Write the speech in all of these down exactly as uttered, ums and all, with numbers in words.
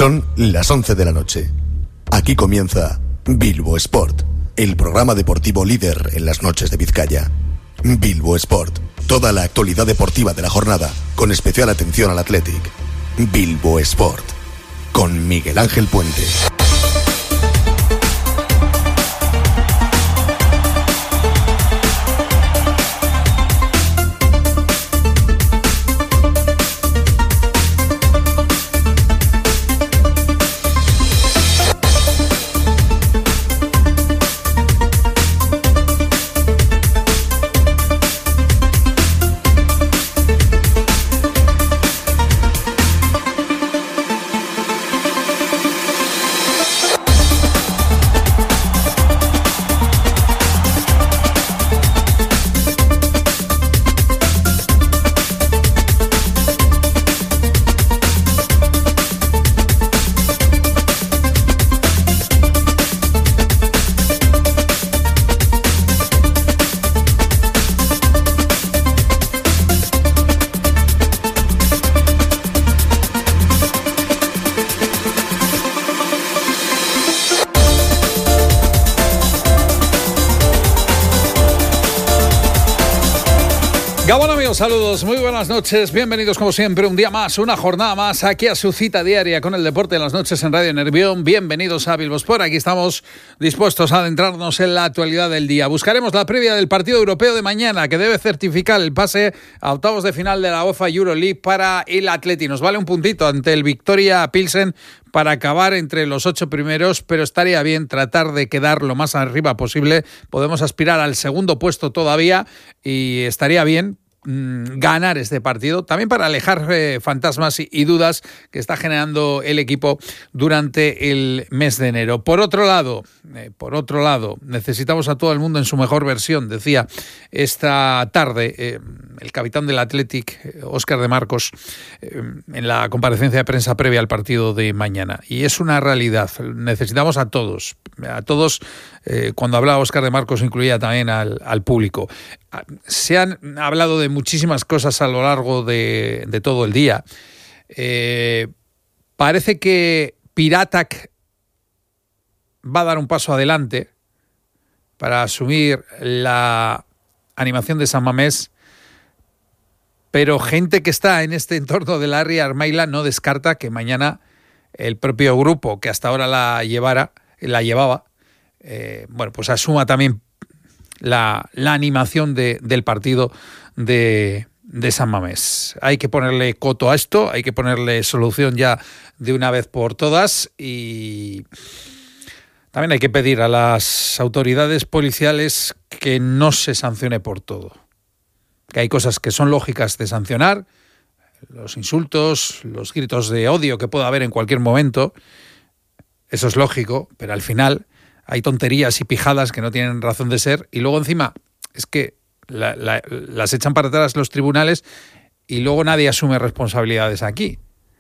Son las once de la noche. Aquí comienza Bilbo Sport, el programa deportivo líder en las noches de Vizcaya. Bilbo Sport, toda la actualidad deportiva de la jornada, con especial atención al Athletic. Bilbo Sport, con Miguel Ángel Puente. Saludos, muy buenas noches, bienvenidos como siempre un día más, una jornada más aquí a su cita diaria con el deporte de las noches en Radio Nervión. Bienvenidos a Bilbo Sport, aquí estamos dispuestos a adentrarnos en la actualidad del día. Buscaremos la previa del partido europeo de mañana que debe certificar el pase a octavos de final de la UEFA Euroleague para el Atleti. Nos vale un puntito ante el Victoria Pilsen para acabar entre los ocho primeros, pero estaría bien tratar de quedar lo más arriba posible. Podemos aspirar al segundo puesto todavía y estaría bien ganar este partido, también para alejar eh, fantasmas y, y dudas que está generando el equipo durante el mes de enero. Por otro lado, eh, por otro lado, necesitamos a todo el mundo en su mejor versión, decía esta tarde eh, el capitán del Athletic, eh, Óscar de Marcos, eh, en la comparecencia de prensa previa al partido de mañana. Y es una realidad, necesitamos a todos, a todos, eh, cuando hablaba Óscar de Marcos incluía también al, al público. Se han hablado de muchísimas cosas a lo largo de, de todo el día. Eh, parece que Piratac va a dar un paso adelante para asumir la animación de San Mamés, pero gente que está en este entorno de Larry Armaila no descarta que mañana el propio grupo que hasta ahora la llevara, la llevaba, eh, bueno, pues asuma también La, la animación de, del partido de, de San Mamés. Hay que ponerle coto a esto, hay que ponerle solución ya de una vez por todas y también hay que pedir a las autoridades policiales que no se sancione por todo. Que hay cosas que son lógicas de sancionar, los insultos, los gritos de odio que pueda haber en cualquier momento, eso es lógico, pero al final hay tonterías y pijadas que no tienen razón de ser y luego encima es que la, la, las echan para atrás los tribunales y luego nadie asume responsabilidades aquí.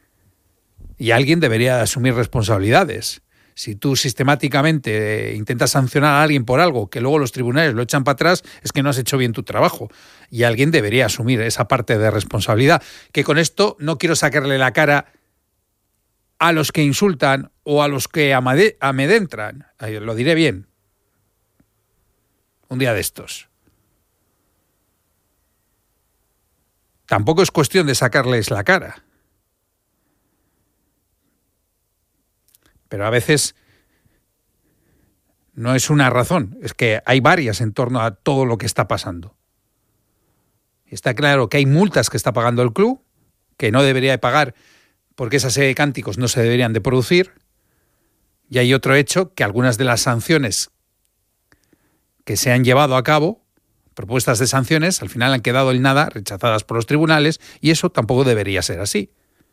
Y alguien debería asumir responsabilidades. Si tú sistemáticamente intentas sancionar a alguien por algo que luego los tribunales lo echan para atrás, es que no has hecho bien tu trabajo. Y alguien debería asumir esa parte de responsabilidad. Que con esto no quiero sacarle la cara a los que insultan o a los que amade- amedrentan. Lo diré bien. Un día de estos. Tampoco es cuestión de sacarles la cara. Pero a veces no es una razón, es que hay varias en torno a todo lo que está pasando. Está claro que hay multas que está pagando el club, que no debería de pagar porque esa serie de cánticos no se deberían de producir. Y hay otro hecho, que algunas de las sanciones que se han llevado a cabo, propuestas de sanciones, al final han quedado en nada, rechazadas por los tribunales, y eso tampoco debería ser así.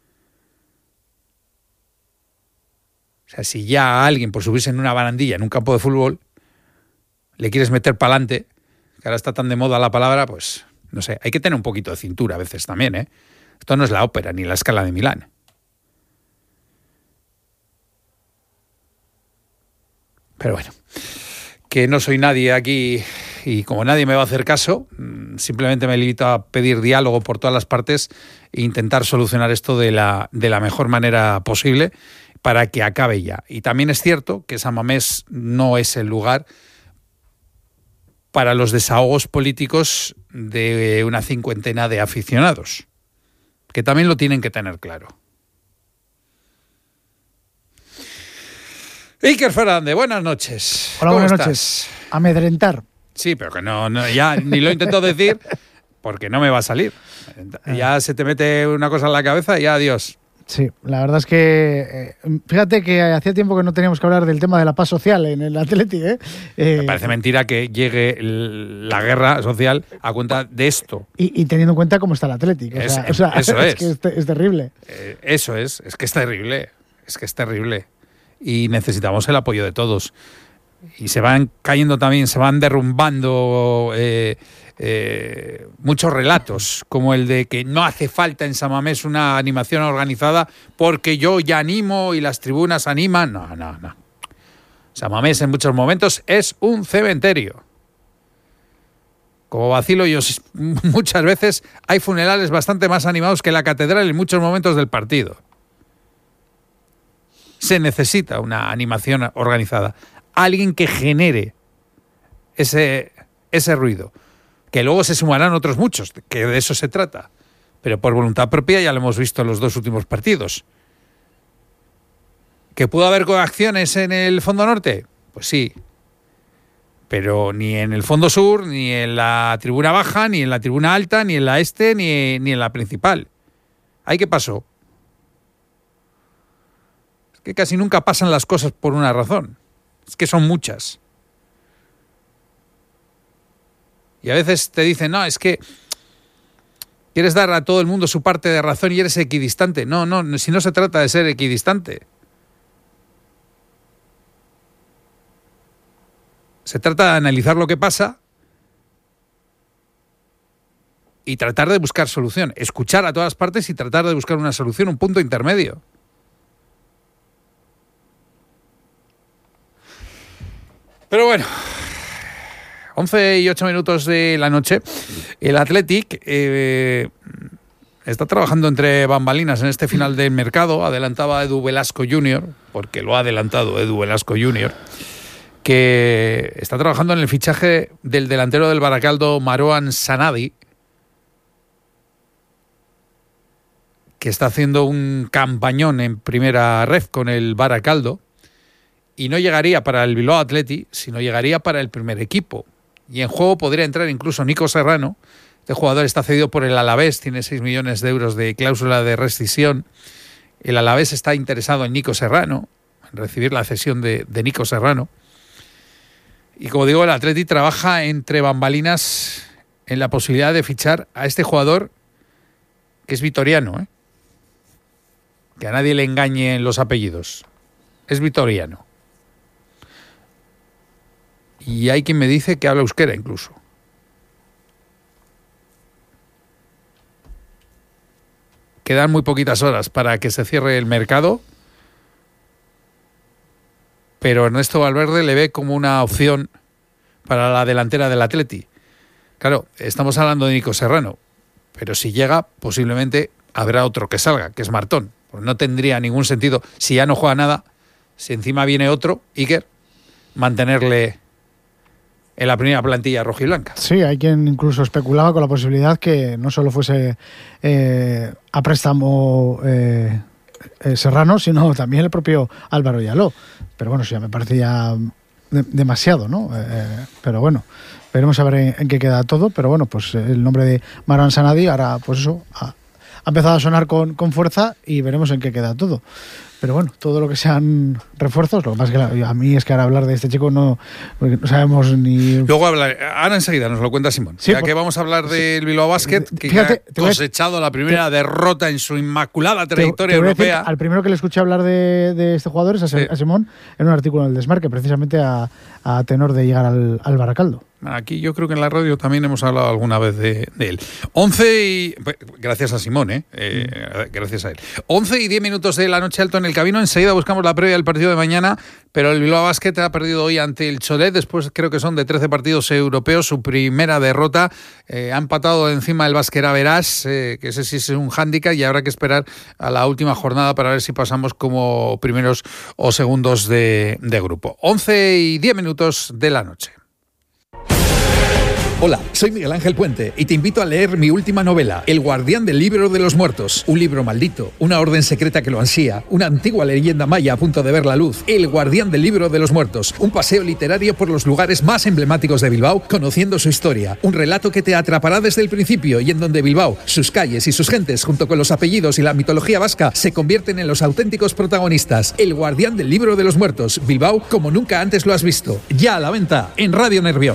O sea, si ya a alguien por subirse en una barandilla en un campo de fútbol le quieres meter para adelante, que ahora está tan de moda la palabra, pues no sé, hay que tener un poquito de cintura a veces también, ¿eh? Esto no es la ópera ni la Scala de Milán. Pero bueno, que no soy nadie aquí y como nadie me va a hacer caso, simplemente me limito a pedir diálogo por todas las partes e intentar solucionar esto de la, de la mejor manera posible para que acabe ya. Y también es cierto que San Mamés no es el lugar para los desahogos políticos de una cincuentena de aficionados, que también lo tienen que tener claro. Iker Fernández, buenas noches. Hola, buenas estás? noches. Amedrentar. Sí, pero que no, no ya ni lo intento decir porque no me va a salir. Ya se te mete una cosa en la cabeza y ya adiós. Sí, la verdad es que eh, fíjate que hacía tiempo que no teníamos que hablar del tema de la paz social en el Atleti, ¿eh? Eh, Me parece mentira que llegue la guerra social a cuenta de esto. Y, y teniendo en cuenta cómo está el Atleti. O sea, Es, o sea, eso es. es. que es, es terrible. Eh, eso es, es que es terrible. Es que es terrible. Y necesitamos el apoyo de todos. Y se van cayendo también, se van derrumbando eh, eh, muchos relatos, como el de que no hace falta en San Mamés una animación organizada porque yo ya animo y las tribunas animan. No, no, no. San Mamés en muchos momentos es un cementerio. Como vacilo yo, muchas veces hay funerales bastante más animados que la catedral en muchos momentos del partido. Se necesita una animación organizada. Alguien que genere ese, ese ruido. Que luego se sumarán otros muchos, que de eso se trata. Pero por voluntad propia ya lo hemos visto en los dos últimos partidos. ¿Que pudo haber coacciones en el fondo norte? Pues sí. Pero ni en el fondo sur, ni en la tribuna baja, ni en la tribuna alta, ni en la este, ni, ni en la principal. ¿Ahí qué pasó? Es que casi nunca pasan las cosas por una razón. Es que son muchas. Y a veces te dicen, no, es que quieres dar a todo el mundo su parte de razón y eres equidistante. No, no, si no se trata de ser equidistante. Se trata de analizar lo que pasa y tratar de buscar solución. Escuchar a todas partes y tratar de buscar una solución, un punto intermedio. Pero bueno, once y ocho minutos de la noche. El Athletic eh, está trabajando entre bambalinas en este final del mercado. Adelantaba Edu Velasco junior, porque lo ha adelantado Edu Velasco junior, que está trabajando en el fichaje del delantero del Baracaldo, Marouane Sanadi, que está haciendo un campañón en primera ref con el Baracaldo. Y no llegaría para el Bilbao Athletic, sino llegaría para el primer equipo. Y en juego podría entrar incluso Nico Serrano. Este jugador está cedido por el Alavés, tiene seis millones de euros de cláusula de rescisión. El Alavés está interesado en Nico Serrano, en recibir la cesión de, de Nico Serrano. Y como digo, el Athletic trabaja entre bambalinas en la posibilidad de fichar a este jugador que es vitoriano, ¿eh? Que a nadie le engañen los apellidos. Es vitoriano. Y hay quien me dice que habla euskera incluso. Quedan muy poquitas horas para que se cierre el mercado, pero Ernesto Valverde le ve como una opción para la delantera del Atleti. Claro, estamos hablando de Nico Serrano, pero si llega, posiblemente habrá otro que salga, que es Martón. Pues no tendría ningún sentido, si ya no juega nada, si encima viene otro, Iker, mantenerle en la primera plantilla rojiblanca. Sí, hay quien incluso especulaba con la posibilidad que no solo fuese eh, a préstamo eh, eh, Serrano, sino también el propio Álvaro Yaló. Pero bueno, eso ya me parecía de, demasiado, ¿no? Eh, pero bueno, veremos a ver en, en qué queda todo. Pero bueno, pues el nombre de Marouane Sanadi ahora, pues eso, ha, ha empezado a sonar con, con fuerza y veremos en qué queda todo. Pero bueno, todo lo que sean refuerzos, lo que pasa es que a mí es que ahora hablar de este chico no, no sabemos ni... Luego hablar, ahora enseguida nos lo cuenta Simón. Sí, ya por... que vamos a hablar del Bilbao Basket, que Fíjate, ha cosechado la primera te... derrota en su inmaculada trayectoria te, te europea. Decir, al primero que le escuché hablar de, de este jugador es a, sí. a Simón en un artículo en el Desmarque, precisamente a, a tenor de llegar al, al Baracaldo. Aquí yo creo que en la radio también hemos hablado alguna vez de, de él. once y... Gracias a Simón, ¿eh? eh mm. Gracias a él. once y diez minutos de la noche alto en el camino. Enseguida buscamos la previa del partido de mañana, pero el Bilbao Basket ha perdido hoy ante el Cholet, después creo que son de trece partidos europeos, su primera derrota. Eh, ha empatado encima el Basket Average, eh, que ese sí es un hándicap, y habrá que esperar a la última jornada para ver si pasamos como primeros o segundos de, de grupo. once y diez minutos de la noche. Hola, soy Miguel Ángel Puente y te invito a leer mi última novela, El guardián del libro de los muertos. Un libro maldito, una orden secreta que lo ansía, una antigua leyenda maya a punto de ver la luz. El guardián del libro de los muertos. Un paseo literario por los lugares más emblemáticos de Bilbao, conociendo su historia. Un relato que te atrapará desde el principio y en donde Bilbao, sus calles y sus gentes, junto con los apellidos y la mitología vasca, se convierten en los auténticos protagonistas. El guardián del libro de los muertos. Bilbao como nunca antes lo has visto. Ya a la venta en Radio Nervión.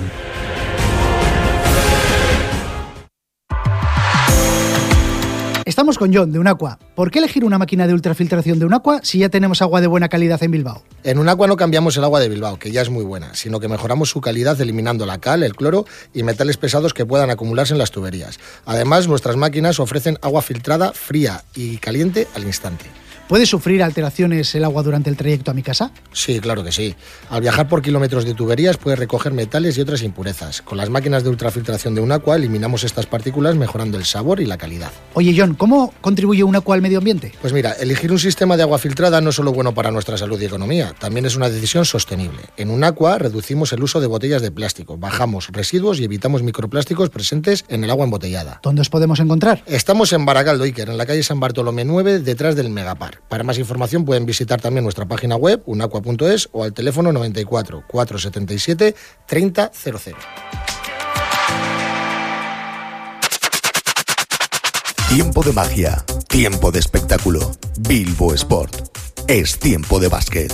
Estamos con John, de Unaqua. ¿Por qué elegir una máquina de ultrafiltración de Unaqua si ya tenemos agua de buena calidad en Bilbao? En Unaqua no cambiamos el agua de Bilbao, que ya es muy buena, sino que mejoramos su calidad eliminando la cal, el cloro y metales pesados que puedan acumularse en las tuberías. Además, nuestras máquinas ofrecen agua filtrada, fría y caliente al instante. ¿Puede sufrir alteraciones el agua durante el trayecto a mi casa? Sí, claro que sí. Al viajar por kilómetros de tuberías puede recoger metales y otras impurezas. Con las máquinas de ultrafiltración de Unaqua eliminamos estas partículas mejorando el sabor y la calidad. Oye, John, ¿cómo contribuye Unaqua al medio ambiente? Pues mira, elegir un sistema de agua filtrada no es solo bueno para nuestra salud y economía, también es una decisión sostenible. En Unaqua reducimos el uso de botellas de plástico, bajamos residuos y evitamos microplásticos presentes en el agua embotellada. ¿Dónde os podemos encontrar? Estamos en Barakaldo, Iker, en la calle San Bartolomé nueve, detrás del Megapar. Para más información pueden visitar también nuestra página web, unaqua punto es, o al teléfono noventa y cuatro, cuatrocientos setenta y siete, treinta cero cero. Tiempo de magia, tiempo de espectáculo. Bilbo Sport. Es tiempo de básquet.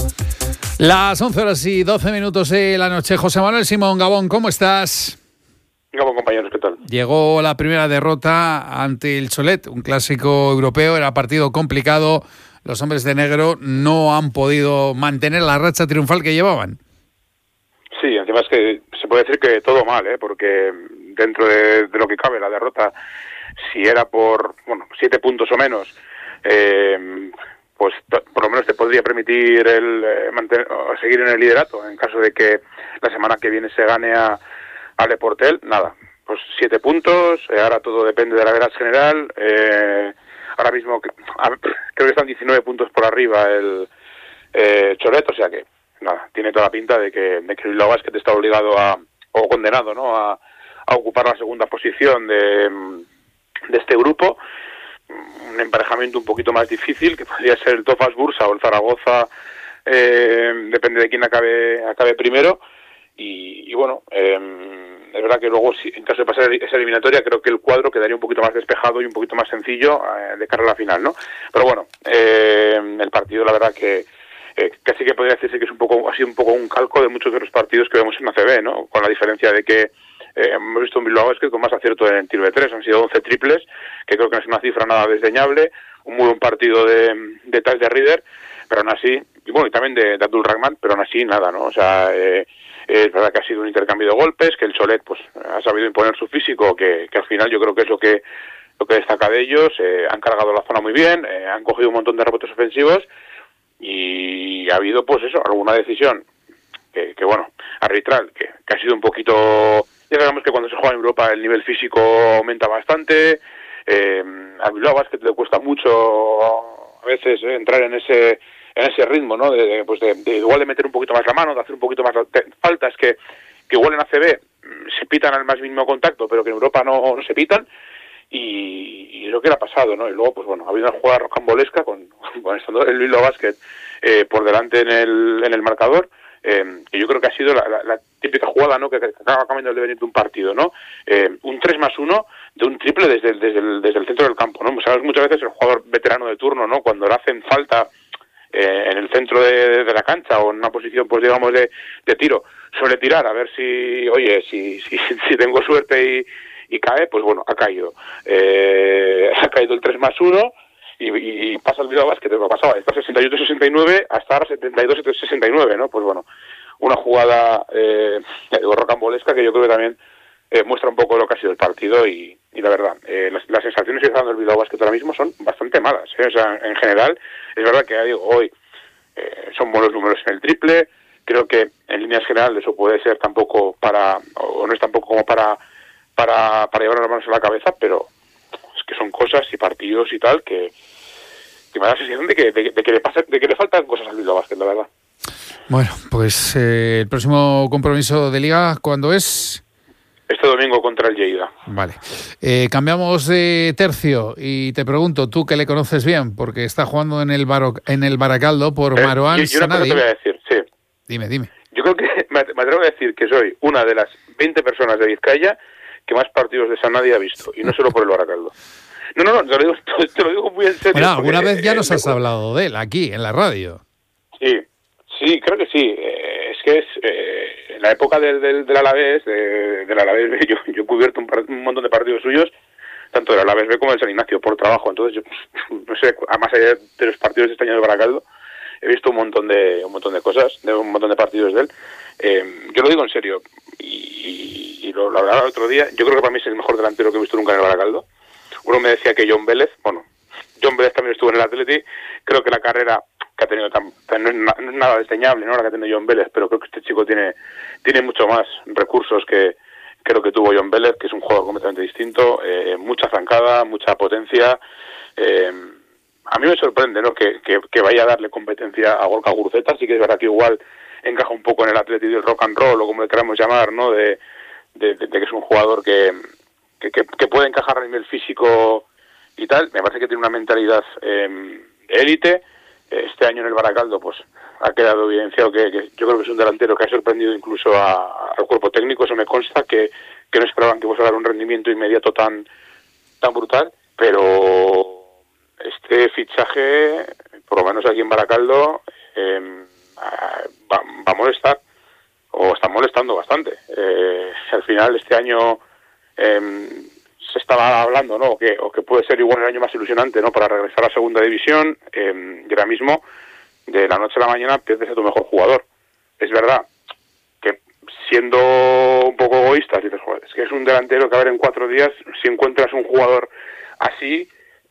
Las once horas y doce minutos de la noche. José Manuel Simón, Gabón, ¿cómo estás? Gabón, compañeros, ¿qué tal? Llegó la primera derrota ante el Cholet, un clásico europeo, era partido complicado. Los hombres de negro no han podido mantener la racha triunfal que llevaban. Sí, encima es que se puede decir que todo mal, ¿eh? Porque dentro de, de lo que cabe la derrota, si era por bueno siete puntos o menos, eh, pues t- por lo menos te podría permitir el eh, mantener, seguir en el liderato en caso de que la semana que viene se gane a, a Le Portel. Nada, pues siete puntos, eh, ahora todo depende de la veras general. Eh, ahora mismo a, creo que están diecinueve puntos por arriba el eh, Cholet, o sea que nada, tiene toda la pinta de que, de que el Bilbao Basket está obligado a, o condenado, ¿no?, a, a ocupar la segunda posición de, de este grupo. Un emparejamiento un poquito más difícil, que podría ser el Tofas Bursa o el Zaragoza, eh, depende de quién acabe acabe primero. Y, y bueno, eh, es verdad que luego, si, en caso de pasar esa eliminatoria, creo que el cuadro quedaría un poquito más despejado y un poquito más sencillo eh, de cara a la final, ¿no? Pero bueno, eh, el partido, la verdad que eh, casi que podría decirse que es un poco, ha sido un poco un calco de muchos de los partidos que vemos en A C B, ¿no? Con la diferencia de que eh, hemos visto un Bilbao Basket con más acierto en tiro de tres, han sido once triples, que creo que no es una cifra nada desdeñable, un muy buen partido de, de Taj de Rieder, pero aún así, y bueno, y también de, de Abdul Rahman, pero aún así nada, ¿no? O sea, eh, es verdad que ha sido un intercambio de golpes, que el Cholet pues ha sabido imponer su físico, que, que al final yo creo que es lo que lo que destaca de ellos. Eh, han cargado la zona muy bien, eh, han cogido un montón de rebotes ofensivos y ha habido pues eso, alguna decisión que, que bueno, arbitral, que, que ha sido un poquito... Ya sabemos que cuando se juega en Europa el nivel físico aumenta bastante, eh, al Bilbao Basket le cuesta mucho a veces eh, entrar en ese en ese ritmo, ¿no? De, de, pues de, de igual de meter un poquito más la mano, de hacer un poquito más de faltas que, que igual en A C B se pitan al más mínimo contacto, pero que en Europa no, no se pitan, y, y lo que le ha pasado, ¿no? Y luego, pues bueno, ha habido una jugada rocambolesca con, con estando el Bilbao Basket eh, por delante en el, en el marcador, eh, que yo creo que ha sido la, la, la típica jugada, ¿no?, que, que acaba cambiando el devenir de un partido, ¿no? Eh, un tres más uno de un triple desde el, desde el, desde el centro del campo, ¿no? Pues sabes, muchas veces el jugador veterano de turno, ¿no?, cuando le hacen falta eh, en el centro de, de la cancha o en una posición, pues digamos, de, de tiro, suele tirar a ver si, oye, si, si, si tengo suerte y, y cae, pues bueno, ha caído. Eh, ha caído el tres más uno y, y pasa el Bilbao Basket, que pasaba está sesenta y ocho sesenta y nueve hasta ahora setenta y dos sesenta y nueve, ¿no? Pues bueno, una jugada eh, rocambolesca que yo creo que también eh, muestra un poco lo que ha sido el partido y, y la verdad, eh, las, las sensaciones que está dando el Bilbao Basket ahora mismo son bastante malas, ¿eh? O sea, en general, es verdad que digo, hoy eh, son buenos números en el triple. Creo que en líneas generales eso puede ser tampoco para, o no es tampoco como para para, para llevar las manos a la cabeza, pero es que son cosas y partidos y tal que, que me da la sensación de que, de, de que le pasa, de que le faltan cosas al Bilbao Basket, la verdad. Bueno, pues eh, el próximo compromiso de Liga, ¿cuándo es? Este domingo contra el Lleida. Vale. Eh, cambiamos de tercio y te pregunto, tú que le conoces bien, porque está jugando en el Baro, en el Baracaldo por eh, Marouane Sanadi. Yo una cosa te voy a decir, sí. Dime, dime. Yo creo que me, me atrevo a decir que soy una de las veinte personas de Vizcaya que más partidos de Sanadi ha visto, y no solo por el Baracaldo. No, no, no, te lo digo, te lo digo muy en serio. Bueno, alguna porque, vez ya eh, nos eh, has me... hablado de él aquí, en la radio. Sí, sí, creo que sí. Eh, es que es eh, en la época del, del, del Alavés, de, del Alavés yo, yo he cubierto un, un montón de partidos suyos, tanto del Alavés B como del San Ignacio, por trabajo. Entonces, yo no sé, más allá de los partidos de este año de Baracaldo, he visto un montón de un montón de cosas, de un montón de partidos de él. Eh, yo lo digo en serio, y, y lo, lo hablaba el otro día, yo creo que para mí es el mejor delantero que he visto nunca en el Baracaldo. Uno me decía que John Vélez, bueno, John Vélez también estuvo en el Atleti, creo que la carrera que ha tenido tan, tan, no, es na, no es nada desdeñable, ¿no?, la que ha tenido John Vélez, pero creo que este chico tiene tiene mucho más recursos que creo que tuvo John Vélez, que es un jugador completamente distinto, eh, mucha zancada, mucha potencia. Eh, a mí me sorprende, ¿no?, que, que, que vaya a darle competencia a Gorka Guruceta. Sí que es verdad que igual encaja un poco en el Atleti del rock and roll, o como le queramos llamar, ¿no?, de, de, de, de que es un jugador que, que, que, que puede encajar a nivel físico y tal. Me parece que tiene una mentalidad eh, de élite. Este año en el Baracaldo pues ha quedado evidenciado que, que yo creo que es un delantero que ha sorprendido incluso a, al cuerpo técnico. Eso me consta, que, que no esperaban que fuese a dar un rendimiento inmediato tan tan brutal, pero este fichaje, por lo menos aquí en Baracaldo, eh, va, va a molestar, o está molestando bastante. Eh, al final este año eh, se estaba hablando, ¿no?, que, o que puede ser igual el año más ilusionante, ¿no?, para regresar a segunda división, eh, y ahora mismo, de la noche a la mañana, pierdes a tu mejor jugador. Es verdad que, siendo un poco egoístas, dices, joder, es que es un delantero que, a ver, en cuatro días, si encuentras un jugador así,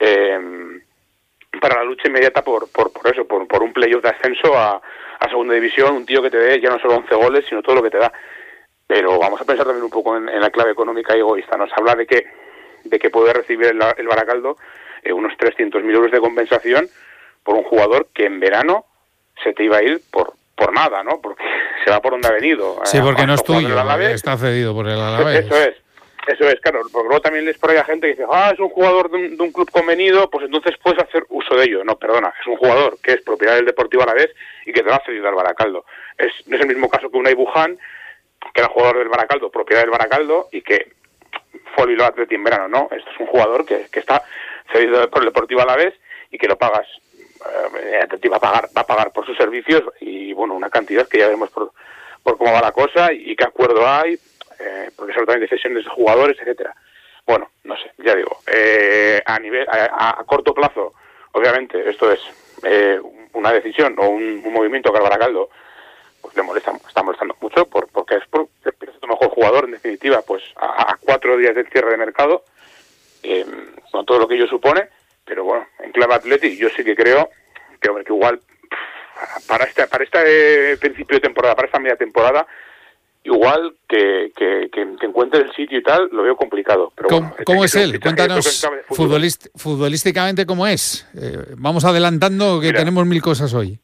eh, para la lucha inmediata por por, por eso, por, por un playoff de ascenso a, a segunda división, un tío que te dé ya no solo once goles, sino todo lo que te da. Pero vamos a pensar también un poco en, en la clave económica y egoísta. Nos habla de que de que puede recibir el, el Baracaldo eh, unos trescientos mil euros de compensación por un jugador que en verano se te iba a ir por por nada, ¿no? Porque se va por donde ha venido. Sí, porque no es tuyo, está cedido por el Alavés. Eso es, eso es, claro. Porque luego también lees por ahí a gente que dice, ah, es un jugador de un, de un club convenido, pues entonces puedes hacer uso de ello. No, perdona, es un jugador que es propiedad del Deportivo Alavés y que te va a cedido al Baracaldo. Es, no es el mismo caso que Unai Buján, que era jugador del Baracaldo, propiedad del Baracaldo, y que fue al Bilbao Athletic en verano, ¿no? Esto es un jugador que, que está cedido por el Deportivo Alavés y que lo pagas, eh, va a pagar, va a pagar por sus servicios, y bueno, una cantidad que ya vemos por, por cómo va la cosa y, y qué acuerdo hay, eh, porque son también decisiones de jugadores, etcétera. Bueno, no sé, ya digo, eh, a nivel, a, a corto plazo, obviamente, esto es eh, una decisión o un, un movimiento que al Baracaldo pues le molesta, está molestando mucho, por, porque es por, es tu mejor jugador, en definitiva, pues a, a cuatro días del cierre de mercado, eh, con todo lo que ello supone. Pero bueno, en clave Atleti yo sí que creo que, hombre, que igual para este para este principio de temporada, para esta media temporada, igual que, que, que, que encuentre el sitio y tal, lo veo complicado. Pero ¿Cómo, bueno, ¿cómo es él? Cuéntanos futbolist, futbolísticamente cómo es. Eh, vamos adelantando que Mira, tenemos mil cosas hoy.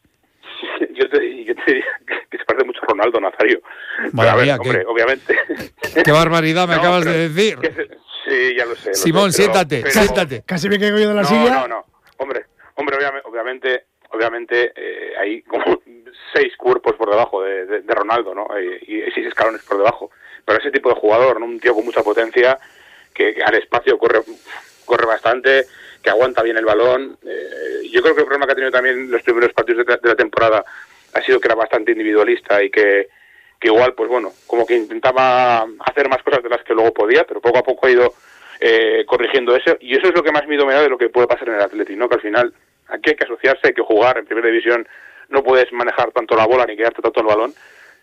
Yo te, yo te diría que se parece mucho a Ronaldo Nazario. Vale, a ver, mía, hombre, qué, obviamente. Qué barbaridad me no, acabas pero, de decir. Se, sí, ya lo sé. Lo Simón, sé, pero, siéntate, pero, siéntate. Casi me caigo yo de la no, silla. No, no, hombre, hombre, obviamente, obviamente, obviamente eh, hay como seis cuerpos por debajo de, de, de Ronaldo, ¿no? Eh, y seis escalones por debajo. Pero ese tipo de jugador, ¿no?, un tío con mucha potencia, que, que al espacio corre corre bastante, que aguanta bien el balón. Eh, yo creo que el problema que ha tenido también los primeros partidos de, de la temporada ha sido que era bastante individualista y que, que igual, pues bueno, como que intentaba hacer más cosas de las que luego podía, pero poco a poco ha ido eh, corrigiendo eso, y eso es lo que más miedo me da de lo que puede pasar en el Athletic, ¿no? Que al final aquí hay que asociarse, hay que jugar. En primera división no puedes manejar tanto la bola ni quedarte tanto el balón,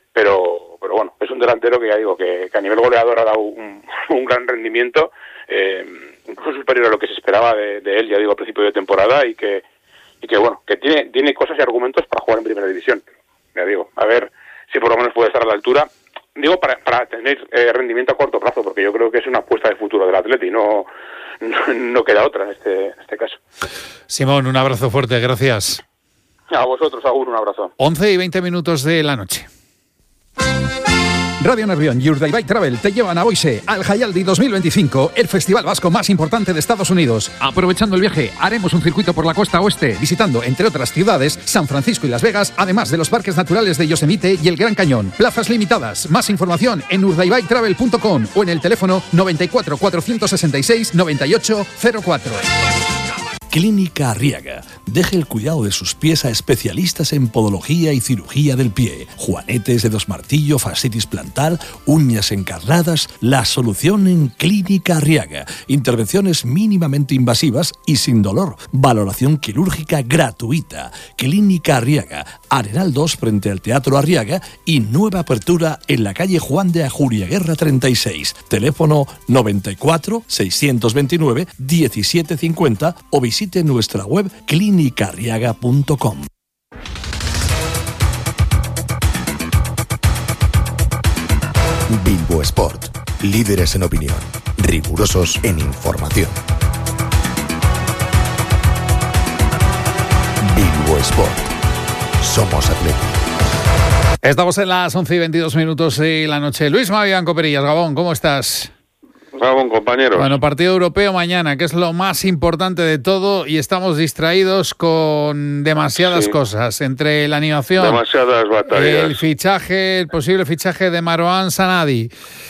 pero pero bueno, es un delantero que ya digo que, que a nivel goleador ha dado un, un gran rendimiento, eh, incluso superior a lo que se esperaba de, de él, ya digo, a principio de temporada, y que y que bueno, que tiene tiene cosas y argumentos para jugar en primera división. Ya digo, a ver si por lo menos puede estar a la altura. Digo, para, para tener eh, rendimiento a corto plazo, porque yo creo que es una apuesta de futuro del Atleti, no, no, no queda otra en este, en este caso. Simón, un abrazo fuerte, gracias. A vosotros, Agur, un abrazo. once y veinte minutos de la noche. Radio Nervión y Urdaibai Travel te llevan a Boise, al Jaialdi dos mil veinticinco, el festival vasco más importante de Estados Unidos. Aprovechando el viaje, haremos un circuito por la costa oeste, visitando, entre otras ciudades, San Francisco y Las Vegas, además de los parques naturales de Yosemite y el Gran Cañón. Plazas limitadas. Más información en urdaibai travel punto com o en el teléfono noventa y cuatro, cuatrocientos sesenta y seis, noventa y ocho, cero cuatro. Clínica Arriaga. Deje el cuidado de sus pies a especialistas en podología y cirugía del pie. Juanetes, dedos martillo, fascitis plantar, uñas encarnadas. La solución en Clínica Arriaga. Intervenciones mínimamente invasivas y sin dolor. Valoración quirúrgica gratuita. Clínica Arriaga. Arenal dos frente al Teatro Arriaga y nueva apertura en la calle Juan de Ajuriaguerra treinta y seis. Teléfono noventa y cuatro, seiscientos veintinueve, diecisiete cincuenta o visite Visite nuestra web clínica arriaga punto com. Bilbo Sport. Líderes en opinión. Rigurosos en información. Bilbo Sport. Somos Atleti. Estamos en las once y veintidós minutos de la noche. Luis Mavián Coperillas, Gabón, ¿cómo estás? Gabón, compañeros. Bueno, partido europeo mañana, que es lo más importante de todo, y estamos distraídos con demasiadas sí. cosas, entre la animación, demasiadas batallas, el fichaje, el posible fichaje de Marouane Sanadi,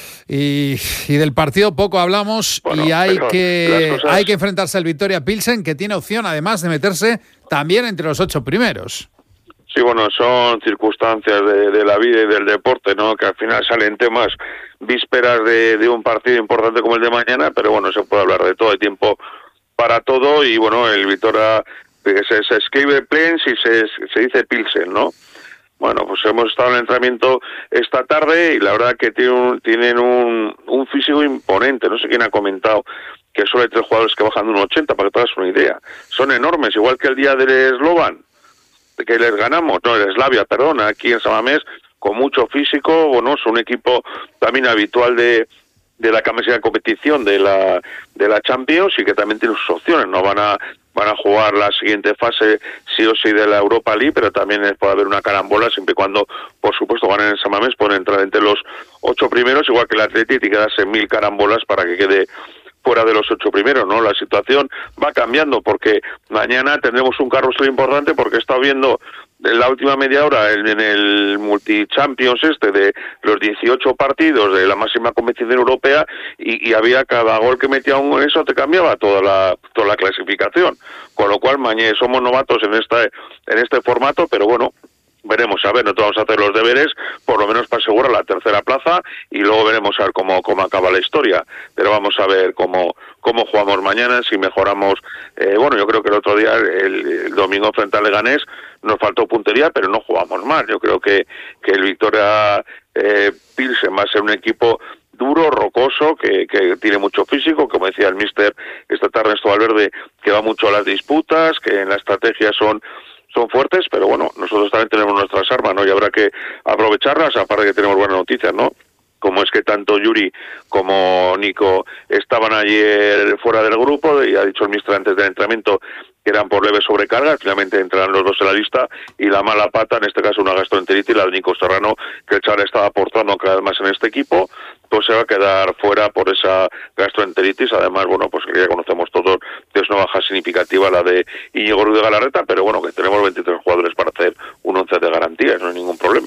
y, y del partido poco hablamos, bueno, y hay que cosas... hay que enfrentarse al Victoria Pilsen, que tiene opción además de meterse también entre los ocho primeros. Sí, bueno, son circunstancias de, de la vida y del deporte, ¿no? Que al final salen temas vísperas de, de un partido importante como el de mañana, pero bueno, se puede hablar de todo, hay tiempo para todo, y bueno, el Vitoria se, se escribe Plens y se, se dice Pilsen, ¿no? Bueno, pues hemos estado en el entrenamiento esta tarde y la verdad que tienen un, tienen un, un físico imponente, no sé quién ha comentado que solo hay tres jugadores que bajan de un ochenta, para que te hagas una idea. Son enormes, igual que el día del Slovan, que les ganamos, no, el Slavia, perdón, aquí en San Mamés, con mucho físico, bueno, son un equipo también habitual de, de la camiseta de competición de la de la Champions y que también tiene sus opciones, no van a van a jugar la siguiente fase sí o sí de la Europa League, pero también puede haber una carambola siempre y cuando, por supuesto, ganen en San Mamés, pueden entrar entre los ocho primeros, igual que el Athletic, y quedarse mil carambolas para que quede fuera de los ocho primeros, ¿no? La situación va cambiando porque mañana tendremos un carrusel importante, porque he estado viendo en la última media hora en, en el Multi-Champions este de los dieciocho partidos de la máxima competición europea y, y había cada gol que metía un eso te cambiaba toda la toda la clasificación, con lo cual mañana somos novatos en esta en este formato, pero bueno, veremos, a ver, nosotros vamos a hacer los deberes, por lo menos para asegurar la tercera plaza, y luego veremos a ver cómo, cómo acaba la historia. Pero vamos a ver cómo, cómo jugamos mañana, si mejoramos. Eh, bueno, yo creo que el otro día, el, el domingo frente al Leganés, nos faltó puntería, pero no jugamos mal. Yo creo que, que el Victoria eh, Pilsen va a ser un equipo duro, rocoso, que, que tiene mucho físico, como decía el míster esta tarde, Ernesto Valverde, que va mucho a las disputas, que en la estrategia son son fuertes, pero bueno, nosotros también tenemos nuestras armas, ¿no? Y habrá que aprovecharlas, aparte que tenemos buenas noticias, ¿no? Como es que tanto Yuri como Nico estaban ayer fuera del grupo, y ha dicho el míster antes del entrenamiento que eran por leve sobrecarga, finalmente entrarán los dos en la lista, y la mala pata, en este caso una gastroenteritis, la de Nico Serrano, que el chaval estaba aportando cada vez más en este equipo, pues se va a quedar fuera por esa gastroenteritis. Además, bueno, pues que ya conocemos todos, que es una baja significativa la de Íñigo Ruiz de Galarreta, pero bueno, que tenemos veintitrés jugadores para hacer un once de garantía, no hay ningún problema.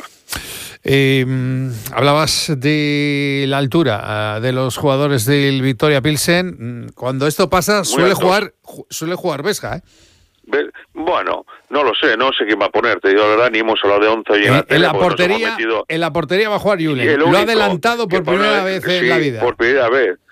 Eh, hablabas de la altura uh, de los jugadores del Victoria Pilsen. Cuando esto pasa, Muy suele altos. jugar ju- suele jugar Vesga, ¿eh? Bueno, no lo sé, no sé quién va a poner, te digo la verdad, ni hemos hablado de once y en, en, la, tele, en la portería metido... en la portería va a jugar Julen, lo ha adelantado por primera vez en sí, la vida. por primera vez.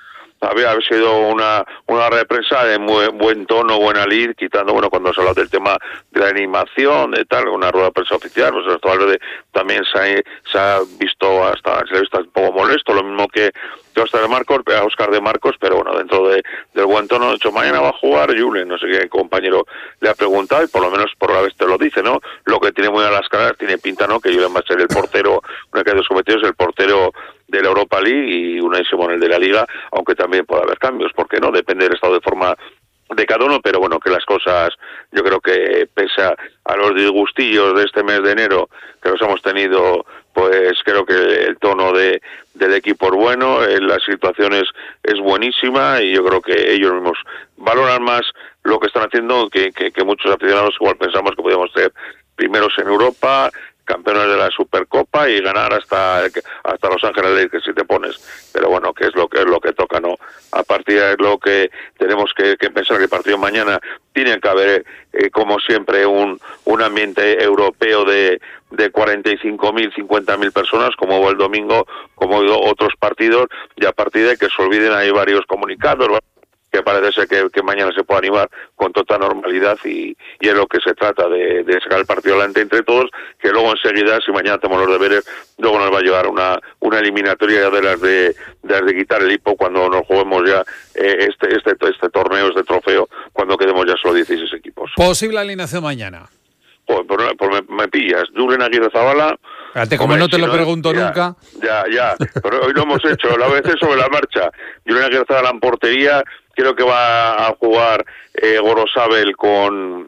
había haber sido una una red de prensa de muy buen tono, buena lid, quitando, bueno, cuando se habló del tema de la animación, de tal, una rueda de prensa oficial, pues esto Valverde también se ha, se ha visto hasta, se ha visto un poco molesto, lo mismo que Oscar de Marcos, a Oscar de Marcos, pero bueno, dentro de, del buen tono, de hecho, mañana va a jugar Julen, no sé qué compañero le ha preguntado, y por lo menos por la vez te lo dice, ¿no? Lo que tiene muy a las caras, tiene pinta, ¿no? Que Julen va a ser el portero, una que ha sometido es el portero de la Europa League y Unai Simón el de la Liga, aunque también puede haber cambios, porque no, depende del estado de forma de cada uno, pero bueno, que las cosas, yo creo que pese a los disgustillos de este mes de enero que los hemos tenido, pues creo que el tono de del equipo es bueno, la situación es, es buenísima y yo creo que ellos mismos valoran más lo que están haciendo que, que, que muchos aficionados igual pensamos que podíamos ser primeros en Europa, campeones de la Supercopa y ganar hasta hasta Los Ángeles, que si te pones, pero bueno, que es lo que es lo que toca, ¿no? A partir de lo que tenemos que, que pensar que el partido mañana tiene que haber, eh, como siempre, un un ambiente europeo de de cuarenta y cinco mil, cincuenta mil personas, como hubo el domingo, como hubo otros partidos, y a partir de que se olviden hay varios comunicados, que parece ser que, que mañana se puede animar con total normalidad y, y es lo que se trata, de, de sacar el partido adelante entre todos, que luego enseguida, si mañana tenemos los deberes, luego nos va a llevar una una eliminatoria de las de, de las de quitar el hipo cuando nos juguemos ya eh, este, este este torneo, este trofeo, cuando quedemos ya solo dieciséis equipos. Posible alineación mañana. Pues, pues, pues me, me pillas, Julen Aguirre Zabala. Fíjate, como no te lo pregunto ya, nunca. Ya, ya, pero hoy lo hemos hecho, la vez sobre la marcha. Julen Aguirre Zabala en portería, creo que va a jugar eh, Gorosabel con,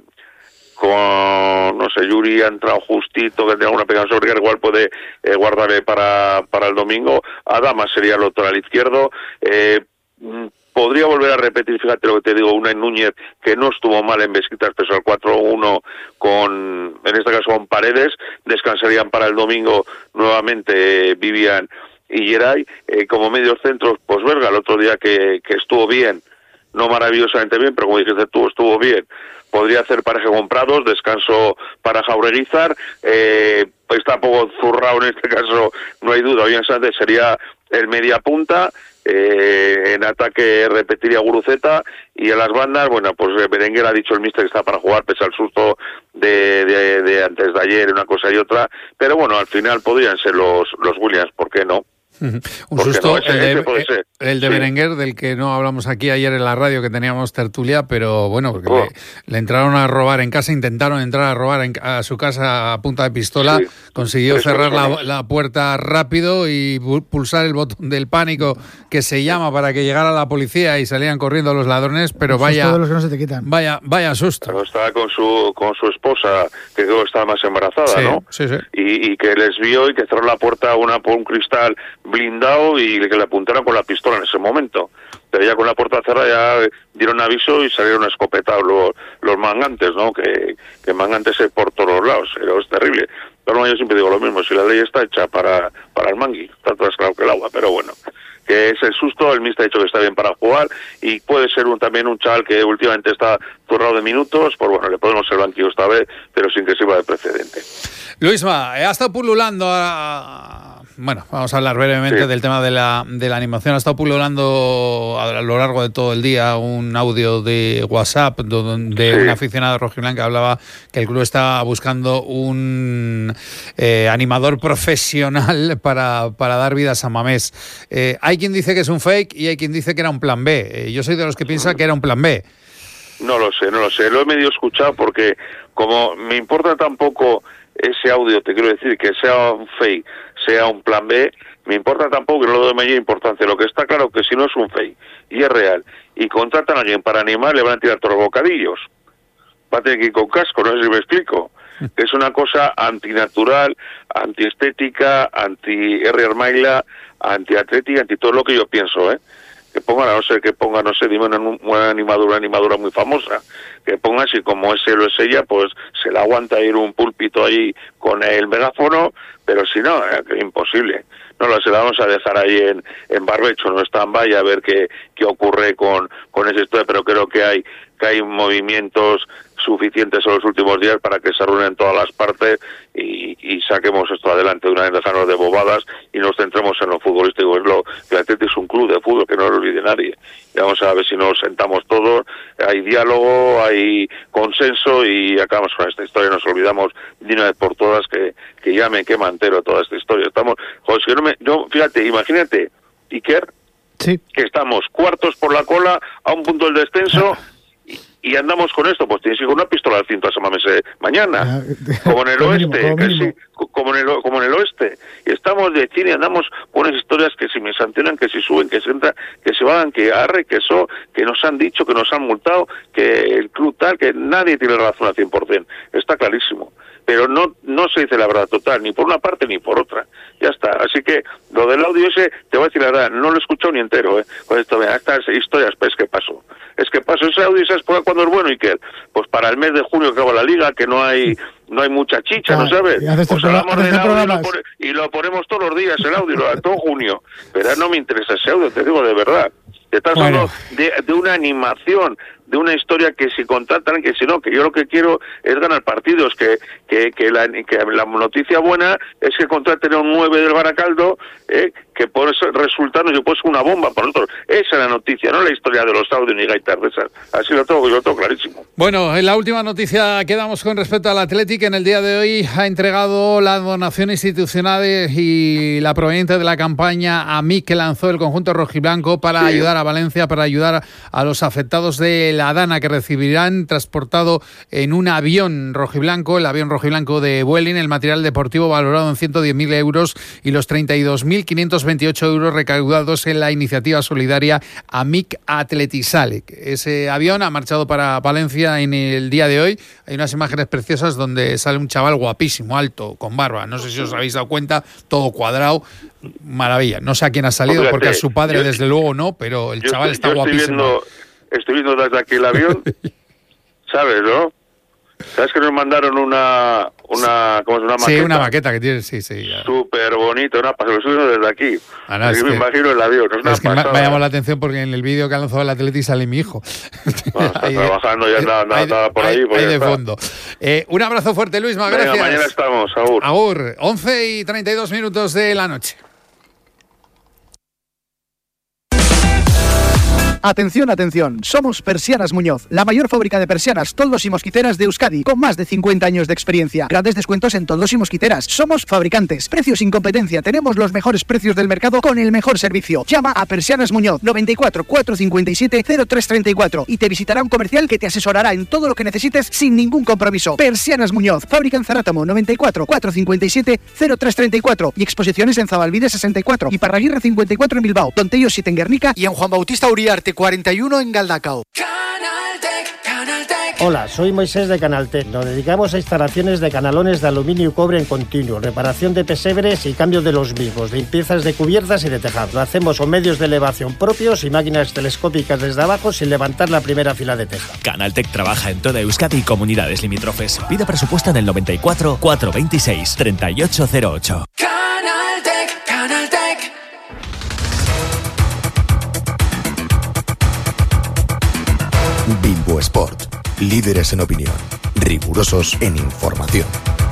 con, no sé, Yuri ha entrado justito, que tiene una pequeña sobrecarga, igual puede eh, guardarle para, para el domingo. Adama sería el otro al izquierdo. Eh, Podría volver a repetir, fíjate lo que te digo, Unai Núñez, que no estuvo mal en Besiktas, pese al cuatro uno con, en este caso con Paredes, descansarían para el domingo nuevamente eh, Vivian y Geray, eh, como medios centros, pues Berga, el otro día que, que estuvo bien, no maravillosamente bien, pero como dijiste tú, estuvo bien, podría hacer pareja con Prados, descanso para Jaureguizar, eh, está poco zurrado en este caso, no hay duda, bien Sánchez sería el media punta, eh, en ataque repetiría Guruceta y en las bandas, bueno, pues Berenguer ha dicho el míster que está para jugar pese al susto de, de, de antes de ayer, una cosa y otra, pero bueno, al final podrían ser los, los Williams, ¿por qué no? Un susto, no, ese, el de, ese el de sí. Berenguer, del que no hablamos aquí ayer en la radio, que teníamos tertulia, pero bueno, porque oh. le, le entraron a robar en casa, intentaron entrar a robar en, a su casa a punta de pistola, sí. consiguió Tres cerrar la, la puerta rápido y pulsar el botón del pánico que se llama para que llegara la policía y salían corriendo los ladrones, pero vaya, de los que no se te quitan. vaya, vaya susto. Pero estaba con su con su esposa, que creo que estaba más embarazada, sí, ¿no? Sí, sí. Y, y que les vio y que cerró la puerta una por un cristal blindado y que le apuntaron con la pistola en ese momento. Pero ya con la puerta cerrada ya dieron aviso y salieron escopetados los, los mangantes, ¿no? Que, que mangantes hay por todos los lados, pero es terrible. Pero no, yo siempre digo lo mismo, si la ley está hecha para, para el mangui, está más claro que el agua, pero bueno. Que es el susto, el míster ha dicho que está bien para jugar y puede ser un, también un chaval que últimamente está zurrado de minutos, pues bueno, le podemos ser banquillo esta vez, pero sin que sirva de precedente. Luisma, ha estado pululando a... Bueno, vamos a hablar brevemente sí. del tema de la, de la animación. Ha estado pululando a lo largo de todo el día un audio de WhatsApp donde sí. un aficionado rojiblanco hablaba que el club está buscando un eh, animador profesional para, para dar vida a San Mamés. Eh, hay quien dice que es un fake y hay quien dice que era un plan B. Eh, yo soy de los que piensa que era un plan B. No lo sé, no lo sé. Lo he medio escuchado porque como me importa tampoco ese audio, te quiero decir, que sea un fake, sea un plan B, me importa tampoco que no lo doy mayor importancia. Lo que está claro que si no es un fake y es real y contratan a alguien para animar, le van a tirar todos los bocadillos. Va a tener que ir con casco, no sé si me explico. Es una cosa antinatural, antiestética, anti-R. Armaila, anti-atlética, anti todo lo que yo pienso, ¿eh? Que pongan, a no ser que pongan, no sé, dime una, una animadora, una animadora muy famosa, que pongan, si como es él o es ella, pues se le aguanta ir un púlpito ahí con el megáfono, pero si no, eh, que es imposible. No lo sé, la vamos a dejar ahí en, en barbecho, no está en valla, a ver qué, qué ocurre con, con esa historia, pero creo que hay, que hay movimientos suficientes en los últimos días para que se reúnen todas las partes y, y saquemos esto adelante de una vez, dejarnos de bobadas y nos centremos en lo futbolístico. Es lo que el Atleti es un club de fútbol, que no lo olvide nadie. Y vamos a ver si nos sentamos todos, hay diálogo, hay consenso y acabamos con esta historia. Nos olvidamos de una vez por todas que, que ya me quema entero toda esta historia. Estamos, joder, es que no me, no, fíjate, imagínate, Iker, sí, que estamos cuartos por la cola a un punto del descenso. Y andamos con esto, pues tienes que ir con una pistola al cinto a Samamese mañana, como en el como oeste, mínimo, como que mínimo. sí, como en el como en el oeste. Y estamos de Chile, andamos con unas historias que si me sancionan, que si suben, que se entra, que se van, que arre, que eso, que nos han dicho, que nos han multado, que el club tal, que nadie tiene razón al cien por ciento. Está clarísimo. Pero no no se dice la verdad total, ni por una parte ni por otra. Ya está. Así que lo del audio ese, te voy a decir la verdad, no lo he escuchado ni entero, ¿eh? Con esto, mira, estas historias, pues, ¿qué pasó? Es que pasó ese audio y ¿sabes cuándo es bueno, Iker? Pues para el mes de junio que acaba la liga, que no hay no hay mucha chicha, ¿no sabes? Pues hablamos del audio y lo, pone, y lo ponemos todos los días, el audio, lo, todo junio. Pero no me interesa ese audio, te digo de verdad. Te estás hablando de, de una animación, de una historia que si contratan, que si no, que yo lo que quiero es ganar partidos, que que que la, que la noticia buena es que contraten a un nueve del Baracaldo, eh, que por eso resultarnos yo pues una bomba para nosotros. Esa es la noticia, no la historia de los audios ni gaitas de esas. Así lo tengo, yo lo tengo clarísimo. Bueno, en la última noticia que damos con respecto al Athletic, en el día de hoy ha entregado la donación institucional y la proveniente de la campaña A M I C que lanzó el conjunto rojiblanco para sí. ayudar a Valencia, para ayudar a los afectados de la Dana, que recibirán transportado en un avión rojiblanco, el avión rojiblanco de Vueling, el material deportivo valorado en ciento diez mil euros y los treinta y dos mil quinientos veintiocho euros recaudados en la iniciativa solidaria A M I C Atletisale. Ese avión ha marchado para Valencia en el día de hoy. Hay unas imágenes preciosas donde sale un chaval guapísimo, alto, con barba. No sé si os habéis dado cuenta, todo cuadrado. Maravilla. No sé a quién ha salido, Fíjate, porque a su padre, yo, desde luego, no, pero el chaval estoy, está guapísimo. Estoy viendo, estoy viendo desde aquí el avión, ¿sabes, no? ¿Sabes que nos mandaron una, una, ¿cómo es? Una maqueta? Sí, una maqueta que tiene, sí, sí. Súper bonita, una pasada, lo estoy viendo desde aquí. Ah, no, es me que, imagino el avión, es una es que pasada. Me ha llamado la atención porque en el vídeo que ha lanzado el Atleti sale mi hijo. Bueno, está ahí, trabajando, ya nada, nada, nada por ahí. Ahí de fondo. Eh, un abrazo fuerte, Luisma, Venga, gracias. mañana estamos, Agur. Agur, once y treinta y dos minutos de la noche. Atención, atención, somos Persianas Muñoz, la mayor fábrica de persianas, toldos y mosquiteras de Euskadi, con más de cincuenta años de experiencia. Grandes descuentos en toldos y mosquiteras. Somos fabricantes, precios sin competencia, tenemos los mejores precios del mercado con el mejor servicio. Llama a Persianas Muñoz, noventa y cuatro, cuatrocientos cincuenta y siete, cero tres treinta y cuatro y te visitará un comercial que te asesorará en todo lo que necesites sin ningún compromiso. Persianas Muñoz, fábrica en Zarátamo, noventa y cuatro, cuatrocientos cincuenta y siete, cero tres treinta y cuatro y exposiciones en Zabalbide sesenta y cuatro y Parraguirre cincuenta y cuatro en Bilbao, Tontello siete en Guernica y en Juan Bautista Uriarte cuarenta y uno en Galdacao. Hola, soy Moisés de Canaltech. Nos dedicamos a instalaciones de canalones de aluminio y cobre en continuo, reparación de pesebres y cambio de los mismos, limpiezas de cubiertas y de tejado. Lo hacemos con medios de elevación propios y máquinas telescópicas desde abajo sin levantar la primera fila de teja. Canaltech trabaja en toda Euskadi y comunidades limítrofes. Pide presupuesto en el noventa y cuatro, cuatrocientos veintiséis, treinta y ocho cero ocho. Canaltech, Canaltech. Bilbo Sport, líderes en opinión, rigurosos en información.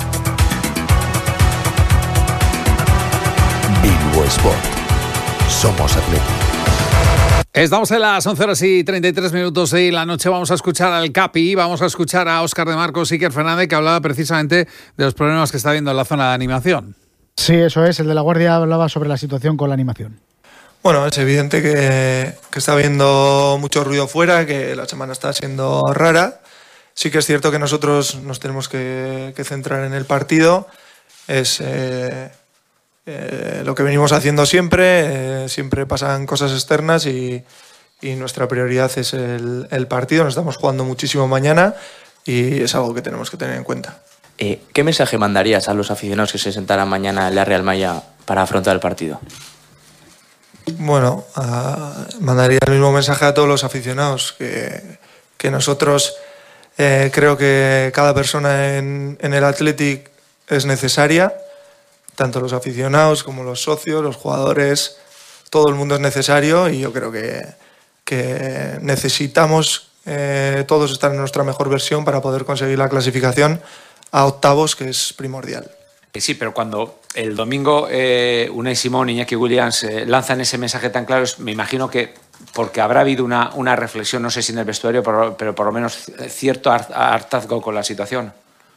Bilbo Sport, somos Atleti. Estamos en las once horas y treinta y tres minutos de la noche. Vamos a escuchar al Capi, vamos a escuchar a Óscar de Marcos y Iker Fernández, que hablaba precisamente de los problemas que está habiendo en la zona de animación. Sí, eso es. El de la Guardia hablaba sobre la situación con la animación. Bueno, es evidente que, que está habiendo mucho ruido fuera, que la semana está siendo rara. Sí que es cierto que nosotros nos tenemos que, que centrar en el partido. Es eh, eh, lo que venimos haciendo siempre. Eh, siempre pasan cosas externas y, y nuestra prioridad es el, el partido. Nos estamos jugando muchísimo mañana y es algo que tenemos que tener en cuenta. Eh, ¿Qué mensaje mandarías a los aficionados que se sentarán mañana en la Real Maya para afrontar el partido? Bueno, uh, mandaría el mismo mensaje a todos los aficionados, que, que nosotros eh, creo que cada persona en, en el Athletic es necesaria, tanto los aficionados como los socios, los jugadores, todo el mundo es necesario y yo creo que, que necesitamos eh, todos estar en nuestra mejor versión para poder conseguir la clasificación a octavos, que es primordial. Sí, pero cuando el domingo eh, Unai Simón y Iñaki Williams eh, lanzan ese mensaje tan claro, me imagino que porque habrá habido una, una reflexión, no sé si en el vestuario, pero, pero por lo menos cierto hartazgo con la situación.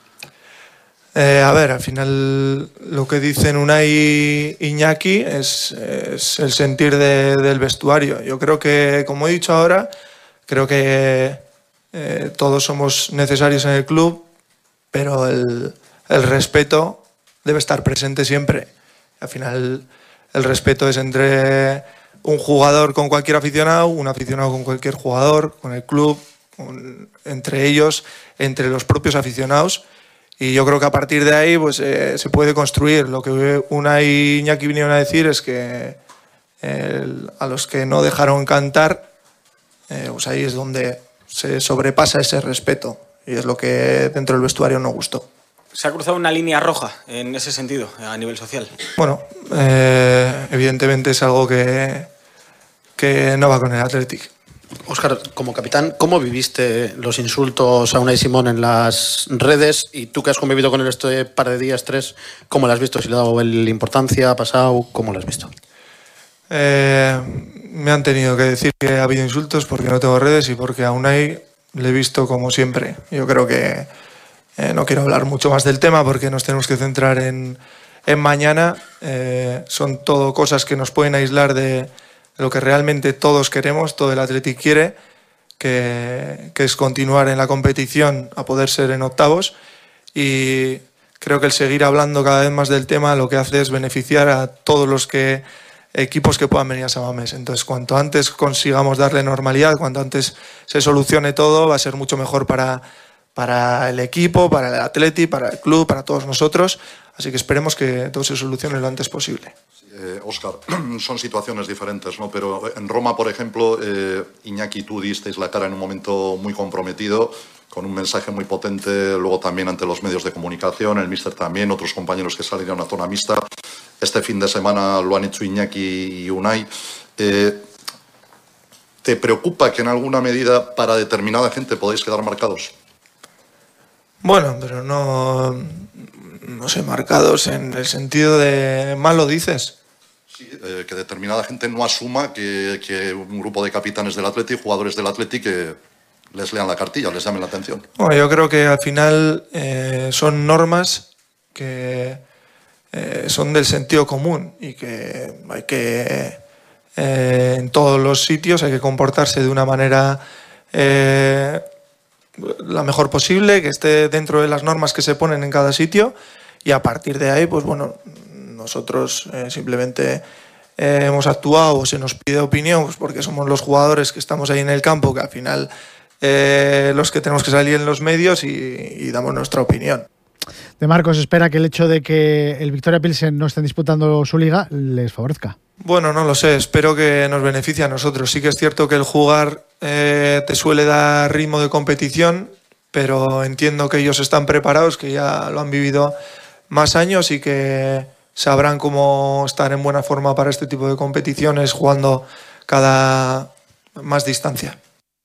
Eh, a ver, al final lo que dicen Unai y Iñaki es, es el sentir de, del vestuario. Yo creo que, como he dicho ahora, creo que eh, todos somos necesarios en el club, pero el, el respeto debe estar presente siempre. Al final el respeto es entre un jugador con cualquier aficionado, un aficionado con cualquier jugador, con el club, con, entre ellos, entre los propios aficionados. Y yo creo que a partir de ahí pues, eh, se puede construir. Lo que Unai y Iñaki vinieron a decir es que el, a los que no dejaron cantar, eh, pues ahí es donde se sobrepasa ese respeto. Y es lo que dentro del vestuario no gustó. ¿Se ha cruzado una línea roja en ese sentido, a nivel social? Bueno, eh, evidentemente es algo que, que no va con el Athletic. Óscar, como capitán, ¿cómo viviste los insultos a Unai Simón en las redes? Y tú que has convivido con él este par de días, tres, ¿cómo lo has visto? ¿Si le ha dado la importancia? ¿Ha pasado? ¿Cómo lo has visto? Eh, me han tenido que decir que ha habido insultos porque no tengo redes y porque a Unai le he visto como siempre. Yo creo que eh, no quiero hablar mucho más del tema porque nos tenemos que centrar en, en mañana. Eh, son todo cosas que nos pueden aislar de lo que realmente todos queremos, todo el Athletic quiere, que, que es continuar en la competición a poder ser en octavos, y creo que el seguir hablando cada vez más del tema lo que hace es beneficiar a todos los que, equipos que puedan venir a San Mamés. Entonces, cuanto antes consigamos darle normalidad, cuanto antes se solucione todo, va a ser mucho mejor para, para el equipo, para el Athletic, para el club, para todos nosotros. Así que esperemos que todo se solucione lo antes posible. Eh, Óscar, son situaciones diferentes, ¿no? Pero en Roma, por ejemplo, eh, Iñaki, tú disteis la cara en un momento muy comprometido, con un mensaje muy potente, luego también ante los medios de comunicación, el míster también, otros compañeros que salieron a zona mixta. Este fin de semana lo han hecho Iñaki y Unai. Eh, ¿Te preocupa que en alguna medida para determinada gente podáis quedar marcados? Bueno, pero no, no sé, marcados en el sentido de mal lo dices. Sí, eh, que determinada gente no asuma que, que un grupo de capitanes del Athletic, jugadores del Athletic, que les lean la cartilla, les llamen la atención. Bueno, yo creo que al final eh, son normas que eh, son del sentido común y que hay que, eh, en todos los sitios, hay que comportarse de una manera eh, la mejor posible, que esté dentro de las normas que se ponen en cada sitio, y a partir de ahí, pues bueno, nosotros eh, simplemente eh, hemos actuado o se nos pide opinión, pues porque somos los jugadores que estamos ahí en el campo, que al final eh, los que tenemos que salir en los medios y, y damos nuestra opinión. De Marcos espera que el hecho de que el Victoria Pilsen no estén disputando su liga les favorezca. Bueno, no lo sé, espero que nos beneficie a nosotros. Sí que es cierto que el jugar eh, te suele dar ritmo de competición, pero entiendo que ellos están preparados, que ya lo han vivido más años y que sabrán cómo estar en buena forma para este tipo de competiciones, jugando cada más distancia.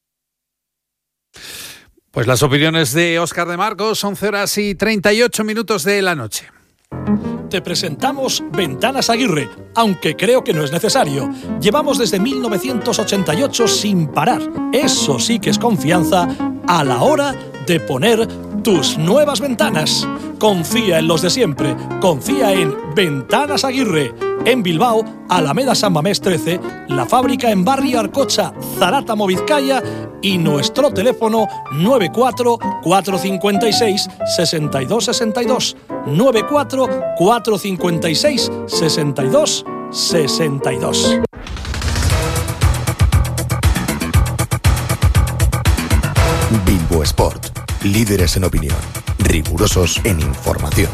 Pues las opiniones de Óscar de Marcos, once horas y treinta y ocho minutos de la noche. Te presentamos Ventanas Aguirre, aunque creo que no es necesario. Llevamos desde mil novecientos ochenta y ocho sin parar. Eso sí que es confianza a la hora de poner tus nuevas ventanas. Confía en los de siempre. Confía en Ventanas Aguirre. En Bilbao, Alameda San Mamés trece, la fábrica en Barrio Arcocha, Zarátamo, Vizcaya, y nuestro teléfono nueve cuatro cuatro cinco seis seis dos seis dos, nueve cuatro cuatro cinco seis seis dos seis dos. Bilbo Sport, líderes en opinión, rigurosos en información.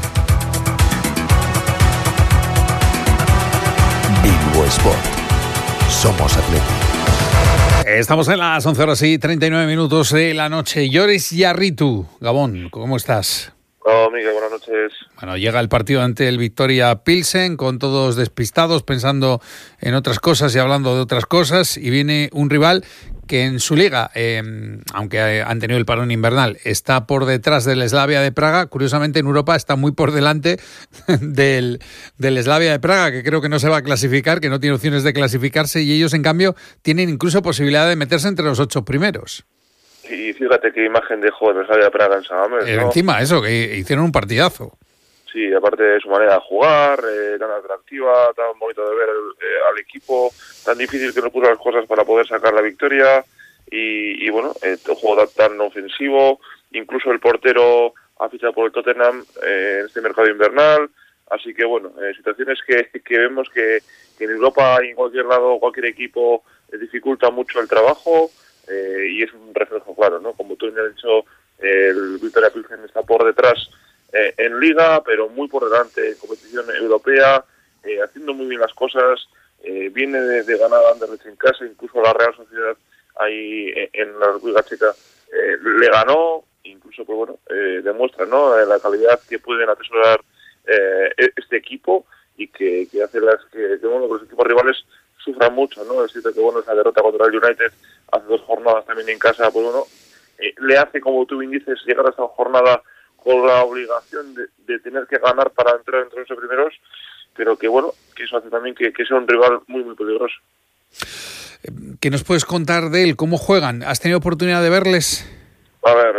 Bilbo Sport, somos Athletic. Estamos en las once horas y treinta y nueve minutos de la noche. Joris Yarritu, Gabón, ¿cómo estás? Hola, Miguel, buenas noches. Bueno, llega el partido ante el Victoria Pilsen, con todos despistados, pensando en otras cosas y hablando de otras cosas, y viene un rival que en su liga, eh, aunque han tenido el parón invernal, está por detrás del Slavia de Praga. Curiosamente, en Europa está muy por delante del, del Slavia de Praga, que creo que no se va a clasificar, que no tiene opciones de clasificarse, y ellos, en cambio, tienen incluso posibilidad de meterse entre los ocho primeros. Y fíjate qué imagen dejó el Slavia de Praga en San Mamés, eh, ¿no? Encima, eso, que hicieron un partidazo. Sí, aparte de su manera de jugar, eh, tan atractiva, tan bonito de ver el, eh, al equipo, tan difícil que no puso las cosas para poder sacar la victoria, y, y bueno, eh, un juego tan, tan ofensivo, incluso el portero ha fichado por el Tottenham eh, en este mercado invernal, así que bueno, eh, situaciones que, que vemos que, que en Europa y en cualquier lado, cualquier equipo eh, dificulta mucho el trabajo, eh, y es un reflejo claro, ¿no? Como tú me has dicho, eh, el Victoria Pilsen está por detrás Eh, en Liga, pero muy por delante en competición europea, eh, haciendo muy bien las cosas, eh, viene de, de ganar a Anderlecht en casa, incluso la Real Sociedad ahí en, en la República Checa eh, le ganó, incluso pues bueno, eh, demuestra, ¿no?, la calidad que pueden atesorar eh, este equipo, y que, que hace las que, que bueno, que los equipos rivales sufran mucho, ¿no? Es cierto que bueno, esa derrota contra el United hace dos jornadas también en casa, pues bueno, eh, le hace, como tú bien dices, llegar a esta jornada con la obligación de, de tener que ganar para entrar entre los primeros, pero que bueno, que eso hace también que, que sea un rival muy muy peligroso. ¿Qué nos puedes contar de él? ¿Cómo juegan? ¿Has tenido oportunidad de verles? A ver,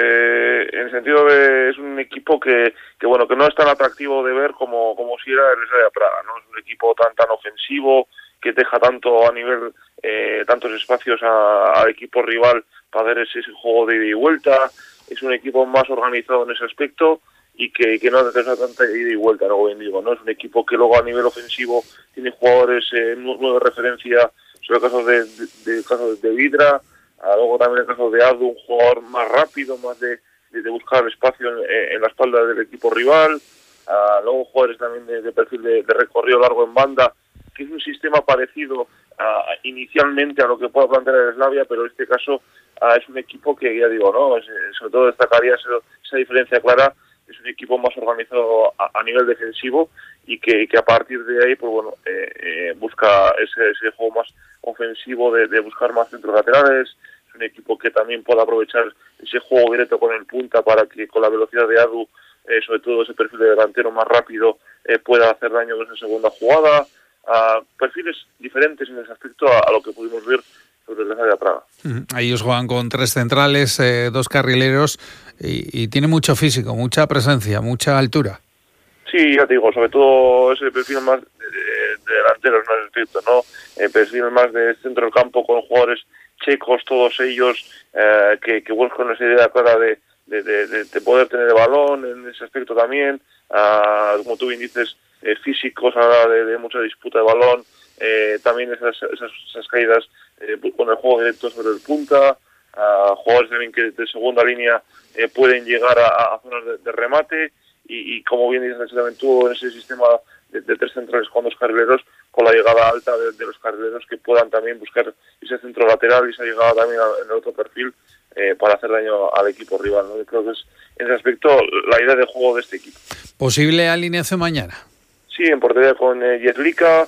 eh, en el sentido de es un equipo que, que bueno, que no es tan atractivo de ver como, como si era el Slavia Praga, ¿no? Es un equipo tan tan ofensivo, que deja tanto a nivel, eh, tantos espacios al equipo rival para ver ese, ese juego de ida y vuelta. Es un equipo más organizado en ese aspecto, y que, que no necesita tanta ida y vuelta, luego bien digo, ¿no? Es un equipo que luego a nivel ofensivo tiene jugadores eh, nueva referencia, sobre el caso de, de, de, caso de Vidra, a luego también el caso de Adu, un jugador más rápido, más de, de, de buscar el espacio en, en la espalda del equipo rival, a luego jugadores también de, de perfil de, de recorrido largo en banda, que es un sistema parecido a, inicialmente a lo que pueda plantear el Slavia, pero en este caso a, es un equipo que, ya digo, no, es, sobre todo destacaría esa, esa diferencia clara. Es un equipo más organizado a, a nivel defensivo, y que, que a partir de ahí pues bueno eh, eh, busca ese, ese juego más ofensivo de, de buscar más centros laterales. Es un equipo que también puede aprovechar ese juego directo con el punta para que con la velocidad de Adu, eh, sobre todo ese perfil de delantero más rápido, eh, pueda hacer daño en esa segunda jugada. Uh, perfiles diferentes en ese aspecto a, a lo que pudimos ver sobre el Slavia Praga. Uh-huh. Ellos juegan con tres centrales, eh, dos carrileros, y, y tiene mucho físico, mucha presencia, mucha altura. Sí, ya te digo, sobre todo ese perfil más de, de, de delanteros, no es estricto, ¿no? El perfil más de centro del campo, con jugadores checos, todos ellos, eh, que, que buscan esa idea clara de, de, de, de, de poder tener el balón en ese aspecto también. Uh, como tú bien dices, eh, físicos a la hora de, de mucha disputa de balón, eh, también esas, esas, esas caídas eh, con el juego directo sobre el punta, uh, jugadores también que de segunda línea eh, pueden llegar a, a zonas de, de remate, y, y como bien dices también tú, en ese sistema de, de tres centrales con dos carrileros, con la llegada alta de, de los carrileros, que puedan también buscar ese centro lateral y esa llegada también en el otro perfil, eh, para hacer daño al equipo rival, ¿no? Yo creo que es en ese aspecto la idea de juego de este equipo. ¿Posible alineación mañana? Sí, en portería con eh, Jedlika,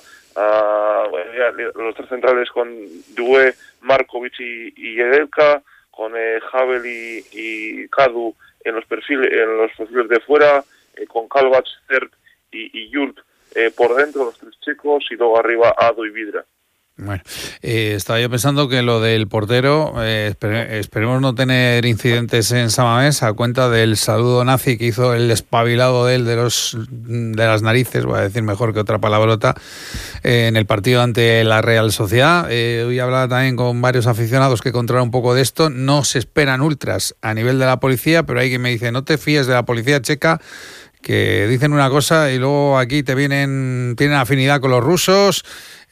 uh, bueno, ya, los tres centrales con Due, Markovic y, y Jedelka, con eh, Havel y, y Kadu en los perfiles en los perfiles de fuera, eh, con Kalvac, Cerp y, y Yurt eh, por dentro, los tres checos, y luego arriba Ado y Vidra. Bueno, eh, estaba yo pensando que lo del portero, eh, esper- esperemos no tener incidentes en San Mamés, a cuenta del saludo nazi que hizo el espabilado de él de los de las narices, voy a decir mejor que otra palabrota, eh, en el partido ante la Real Sociedad. Eh, hoy hablaba también con varios aficionados que controlan un poco de esto. No se esperan ultras a nivel de la policía, pero hay quien me dice, no te fíes de la policía checa, que dicen una cosa y luego aquí te vienen, tienen afinidad con los rusos.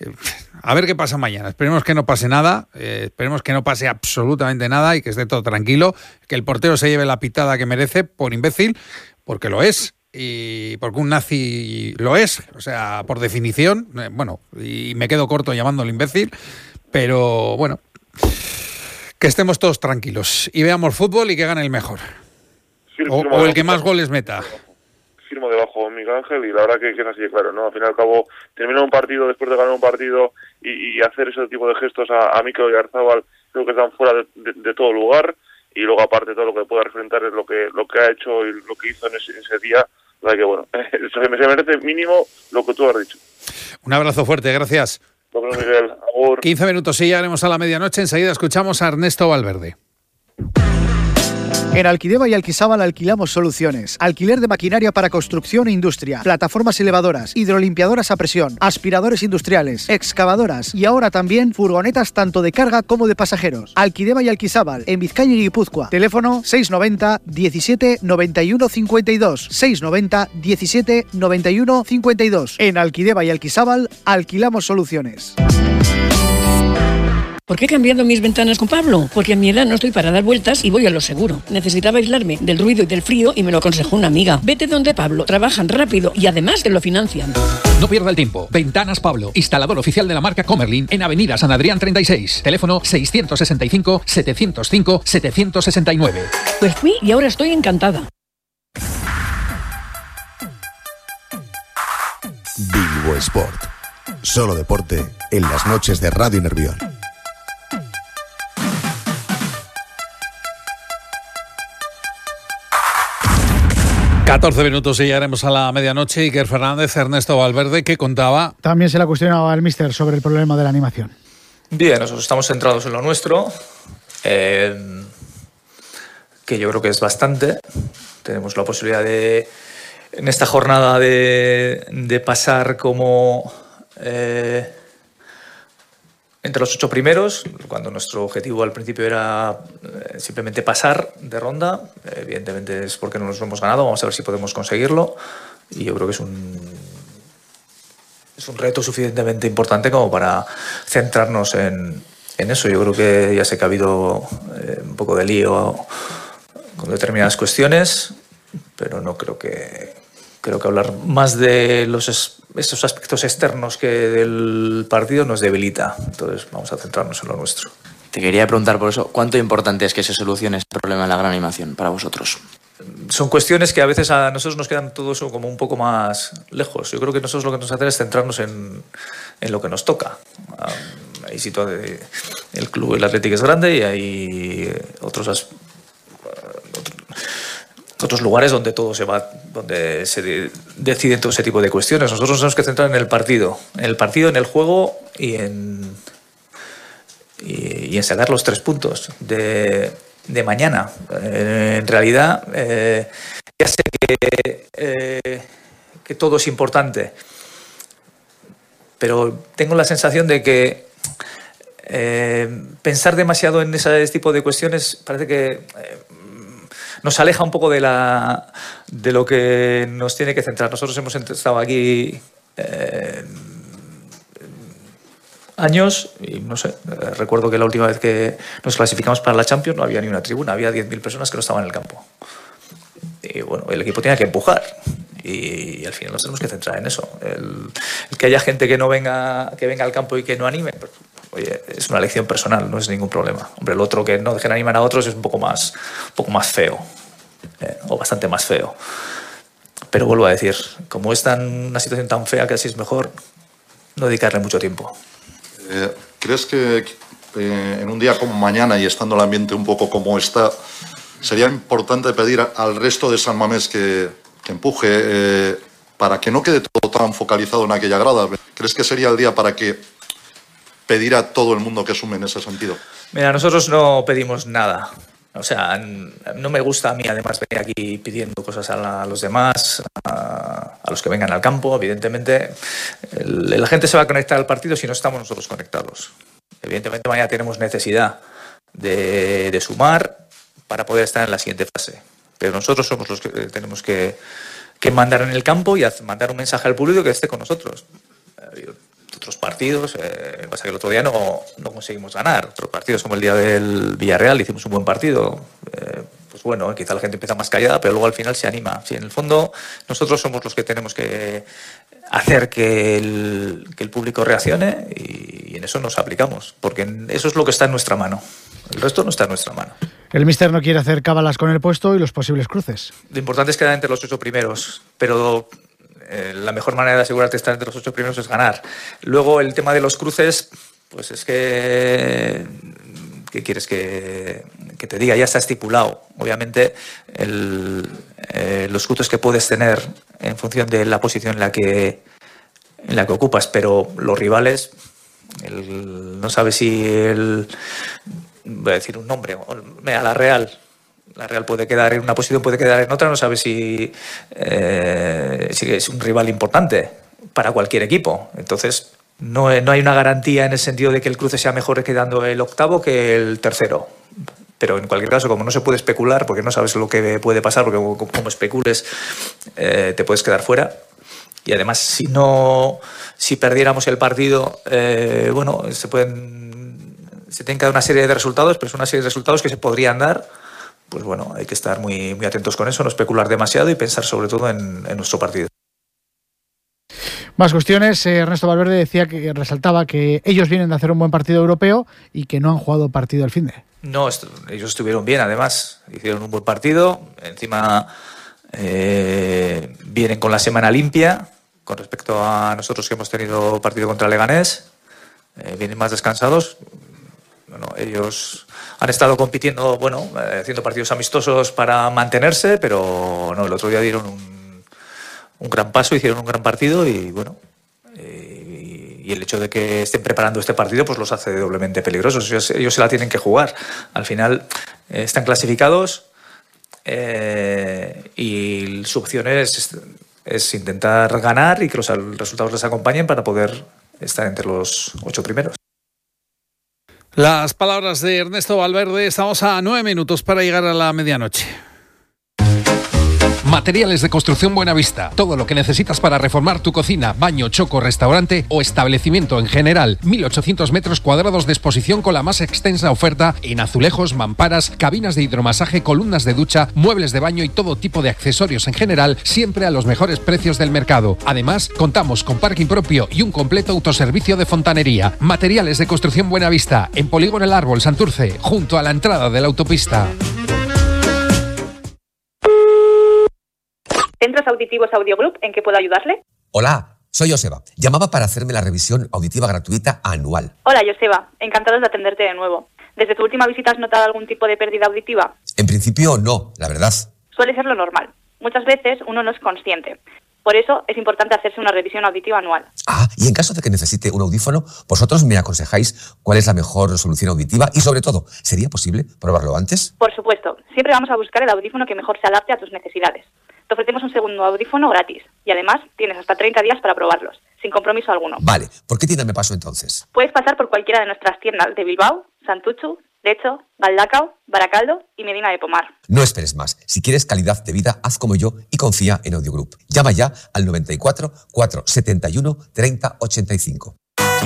A ver qué pasa mañana. Esperemos que no pase nada, eh, esperemos que no pase absolutamente nada y que esté todo tranquilo, que el portero se lleve la pitada que merece por imbécil, porque lo es, y porque un nazi lo es, o sea, por definición, eh, bueno, y me quedo corto llamándolo imbécil, pero bueno, que estemos todos tranquilos y veamos fútbol y que gane el mejor, o, o el que más goles meta. firmo debajo de Miguel Ángel y la verdad que, que es así de claro, ¿no? Al fin y al cabo, terminar un partido después de ganar un partido y, y hacer ese tipo de gestos a, a Mikel Oyarzabal, creo que están fuera de, de, de todo lugar, y luego aparte todo lo que pueda representar es lo que lo que ha hecho y lo que hizo en ese, ese día, la verdad que bueno, se merece mínimo lo que tú has dicho. Un abrazo fuerte, gracias. Bueno, Miguel, agur. quince minutos y ya haremos a la medianoche, enseguida escuchamos a Ernesto Valverde. En Alquideva y Alquisábal alquilamos soluciones. Alquiler de maquinaria para construcción e industria, plataformas elevadoras, hidrolimpiadoras a presión, aspiradores industriales, excavadoras y ahora también furgonetas tanto de carga como de pasajeros. Alquideva y Alquisábal, en Vizcaya y Guipúzcoa. Teléfono seiscientos noventa, diecisiete, noventa y uno, cincuenta y dos. seiscientos noventa, diecisiete, noventa y uno, cincuenta y dos. En Alquideva y Alquisábal alquilamos soluciones. ¿Por qué he cambiado mis ventanas con Pablo? Porque a mi edad no estoy para dar vueltas y voy a lo seguro. Necesitaba aislarme del ruido y del frío y me lo aconsejó una amiga. Vete donde Pablo, trabajan rápido y además te lo financian. No pierda el tiempo. Ventanas Pablo, instalador oficial de la marca Comerlin en Avenida San Adrián treinta y seis. Teléfono seiscientos sesenta y cinco, setecientos cinco, setecientos sesenta y nueve. Pues fui y ahora estoy encantada. Bilbo Sport. Solo deporte en las noches de Radio Nervión. catorce minutos y llegaremos a la medianoche. Iker Fernández, Ernesto Valverde, ¿qué contaba? También se le ha cuestionado al míster sobre el problema de la animación. Bien, nosotros estamos centrados en lo nuestro, eh, que yo creo que es bastante. Tenemos la posibilidad de, en esta jornada, de, de pasar como eh, entre los ocho primeros, cuando nuestro objetivo al principio era eh, simplemente pasar de ronda. Evidentemente es porque no nos lo hemos ganado, vamos a ver si podemos conseguirlo, y yo creo que es un, es un reto suficientemente importante como para centrarnos en, en eso. Yo creo que ya sé que ha habido eh, un poco de lío con determinadas cuestiones, pero no creo que... Creo que hablar más de los es, estos aspectos externos que del partido nos debilita. Entonces vamos a centrarnos en lo nuestro. Te quería preguntar por eso, ¿cuánto importante es que se solucione este problema en la gran animación para vosotros? Son cuestiones que a veces a nosotros nos quedan todo eso como un poco más lejos. Yo creo que nosotros lo que nos hace es centrarnos en, en lo que nos toca. Hay situaciones, el club, el Athletic es grande y hay otros aspectos, otros lugares donde todo se va, donde se de, deciden todo ese tipo de cuestiones. Nosotros nos tenemos que centrar en el partido, en el partido, en el juego y en y, y en sacar los tres puntos de, de mañana. Eh, en realidad, eh, ya sé que, eh, que todo es importante, pero tengo la sensación de que eh, pensar demasiado en ese tipo de cuestiones parece que eh, nos aleja un poco de, la, de lo que nos tiene que centrar. Nosotros hemos estado aquí eh, años y no sé, eh, recuerdo que la última vez que nos clasificamos para la Champions no había ni una tribuna, había diez mil personas que no estaban en el campo. Y bueno, el equipo tenía que empujar y, y al final nos tenemos que centrar en eso. El, el que haya gente que no venga, que venga al campo y que no anime, pues, oye, es una elección personal, no es ningún problema. Hombre, el otro que no dejen animar a otros es un poco más, un poco más feo, eh, o bastante más feo. Pero vuelvo a decir, como es tan, una situación tan fea, que así es mejor no dedicarle mucho tiempo. Eh, ¿Crees que eh, en un día como mañana y estando el ambiente un poco como está, sería importante pedir al resto de San Mamés que, que empuje eh, para que no quede todo tan focalizado en aquella grada? ¿Crees que sería el día para que pedir a todo el mundo que sume en ese sentido? Mira, nosotros no pedimos nada. O sea, no me gusta a mí además venir aquí pidiendo cosas a, la, a los demás, a, a los que vengan al campo. Evidentemente, el, la gente se va a conectar al partido si no estamos nosotros conectados. Evidentemente, mañana tenemos necesidad de, de sumar para poder estar en la siguiente fase. Pero nosotros somos los que tenemos que, que mandar en el campo y mandar un mensaje al público que esté con nosotros. Otros partidos, eh, pasa que el otro día no, no conseguimos ganar. Otros partidos, como el día del Villarreal, hicimos un buen partido. Eh, pues bueno, quizá la gente empieza más callada, pero luego al final se anima. Sí, en el fondo, nosotros somos los que tenemos que hacer que el, que el público reaccione y, y en eso nos aplicamos, porque eso es lo que está en nuestra mano. El resto no está en nuestra mano. El míster no quiere hacer cábalas con el puesto y los posibles cruces. Lo importante es quedar entre los ocho primeros, pero eh, la mejor manera de asegurarte estar entre los ocho primeros es ganar. Luego el tema de los cruces, pues es que... ¿Qué quieres que, que te diga? Ya está estipulado. Obviamente, el, eh, los cruces que puedes tener en función de la posición en la que, en la que ocupas, pero los rivales, el, no sabes si el... Voy a decir un nombre, a la Real. La Real puede quedar en una posición, puede quedar en otra, no sabes si, eh, si es un rival importante para cualquier equipo. Entonces... No, no hay una garantía en el sentido de que el cruce sea mejor quedando el octavo que el tercero. Pero en cualquier caso, como no se puede especular, porque no sabes lo que puede pasar, porque como, como especules eh, te puedes quedar fuera. Y además, si no, si perdiéramos el partido, eh, bueno, se pueden, se tienen que dar una serie de resultados, pero es una serie de resultados que se podrían dar. Pues bueno, hay que estar muy, muy atentos con eso, no especular demasiado y pensar sobre todo en, en nuestro partido. Más cuestiones. Ernesto Valverde decía que resaltaba que ellos vienen de hacer un buen partido europeo y que no han jugado partido al finde. No, est- ellos estuvieron bien, además. Hicieron un buen partido. Encima eh, vienen con la semana limpia con respecto a nosotros que hemos tenido partido contra Leganés. Eh, vienen más descansados. Bueno, ellos han estado compitiendo, bueno, eh, haciendo partidos amistosos para mantenerse, pero no, el otro día dieron un un gran paso, hicieron un gran partido y bueno, eh, y el hecho de que estén preparando este partido pues los hace doblemente peligrosos. Ellos, ellos se la tienen que jugar. Al final eh, están clasificados eh, y su opción es, es intentar ganar y que los resultados les acompañen para poder estar entre los ocho primeros. Las palabras de Ernesto Valverde. Estamos a nueve minutos para llegar a la medianoche. Materiales de Construcción Buenavista. Todo lo que necesitas para reformar tu cocina, baño, choco, restaurante o establecimiento en general. mil ochocientos metros cuadrados de exposición con la más extensa oferta en azulejos, mamparas, cabinas de hidromasaje, columnas de ducha, muebles de baño y todo tipo de accesorios en general, siempre a los mejores precios del mercado. Además, contamos con parking propio y un completo autoservicio de fontanería. Materiales de Construcción Buenavista, en Polígono El Árbol, Santurce, junto a la entrada de la autopista. Centros Auditivos Audio Group, ¿en qué puedo ayudarle? Hola, soy Joseba. Llamaba para hacerme la revisión auditiva gratuita anual. Hola, Joseba. Encantados de atenderte de nuevo. ¿Desde tu última visita has notado algún tipo de pérdida auditiva? En principio no, la verdad. Suele ser lo normal. Muchas veces uno no es consciente. Por eso es importante hacerse una revisión auditiva anual. Ah, y en caso de que necesite un audífono, vosotros me aconsejáis cuál es la mejor solución auditiva y sobre todo, ¿sería posible probarlo antes? Por supuesto. Siempre vamos a buscar el audífono que mejor se adapte a tus necesidades. Te ofrecemos un segundo audífono gratis y además tienes hasta treinta días para probarlos, sin compromiso alguno. Vale, ¿por qué tienda me paso entonces? Puedes pasar por cualquiera de nuestras tiendas de Bilbao, Santuchu, Lecho, Galdacao, Baracaldo y Medina de Pomar. No esperes más. Si quieres calidad de vida, haz como yo y confía en Audio Group. Llama ya al noventa y cuatro, cuatrocientos setenta y uno, treinta ochenta y cinco.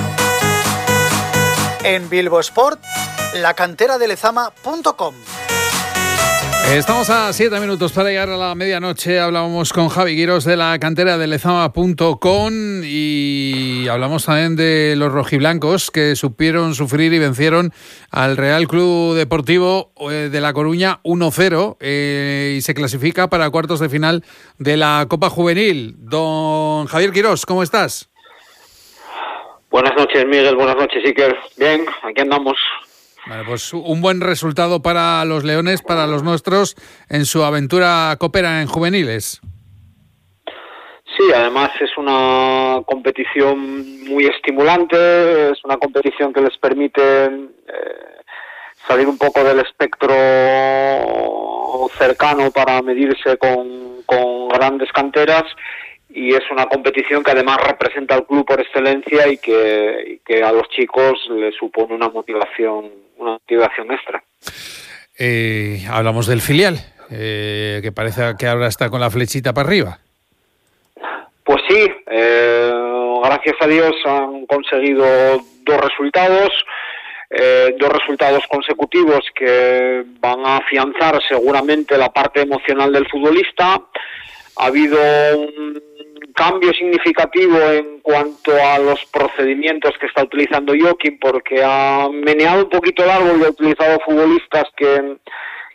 En Bilbo Sport, la cantera de lezama punto com. Estamos a siete minutos para llegar a la medianoche. Hablábamos con Javi Quirós de la cantera de lezama punto com y hablamos también de los rojiblancos que supieron sufrir y vencieron al Real Club Deportivo de La Coruña uno cero eh, y se clasifica para cuartos de final de la Copa Juvenil. Don Javier Quirós, ¿cómo estás? Buenas noches, Miguel. Buenas noches, Iker. Bien, aquí andamos. Bueno, pues un buen resultado para los leones, para los nuestros, en su aventura copera en juveniles. Sí, además es una competición muy estimulante, es una competición que les permite eh, salir un poco del espectro cercano para medirse con, con grandes canteras. Y es una competición que además representa al club por excelencia y que, y que a los chicos les supone una motivación, una motivación extra. Eh, hablamos del filial, eh, que parece que ahora está con la flechita para arriba. Pues sí, eh, gracias a Dios han conseguido dos resultados, eh, dos resultados consecutivos que van a afianzar seguramente la parte emocional del futbolista. Ha habido un cambio significativo en cuanto a los procedimientos que está utilizando Joaquín, porque ha meneado un poquito el árbol y ha utilizado futbolistas que,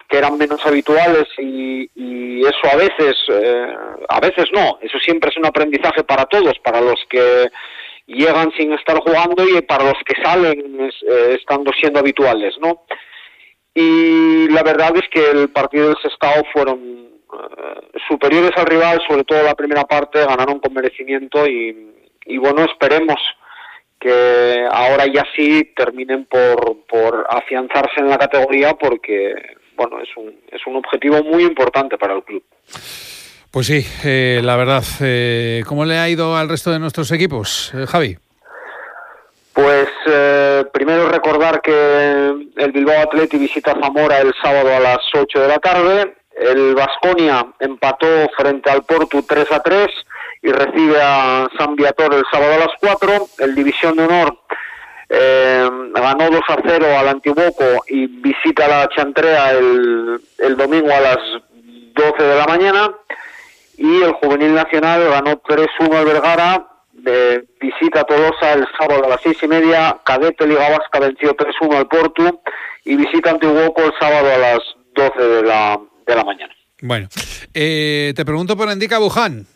que eran menos habituales y, y eso a veces, eh, a veces no, eso siempre es un aprendizaje para todos, para los que llegan sin estar jugando y para los que salen eh, estando siendo habituales, ¿no? Y la verdad es que el partido del Sestao fueron eh, superiores al rival, sobre todo la primera parte, ganaron con merecimiento y, y bueno, esperemos que ahora ya sí terminen por, por afianzarse en la categoría porque, bueno, es un, es un objetivo muy importante para el club. Pues sí, eh, la verdad, eh, ¿cómo le ha ido al resto de nuestros equipos, eh, Javi? Pues eh, primero recordar que el Bilbao Athletic visita Zamora el sábado a las ocho de la tarde, el Baskonia empató frente al Portu tres a tres y recibe a San Viator el sábado a las cuatro, el División de Honor eh, ganó dos a cero al Antiguoco y visita la Chantrea el, el domingo a las doce de la mañana, y el Juvenil Nacional ganó tres uno al Vergara. De visita a Tolosa el sábado a las seis y media, Cadete Liga Vasca venció tres uno al Portu y visita Antiguoco el sábado a las doce de la, de la mañana. Bueno, eh, te pregunto por Ndika Buján.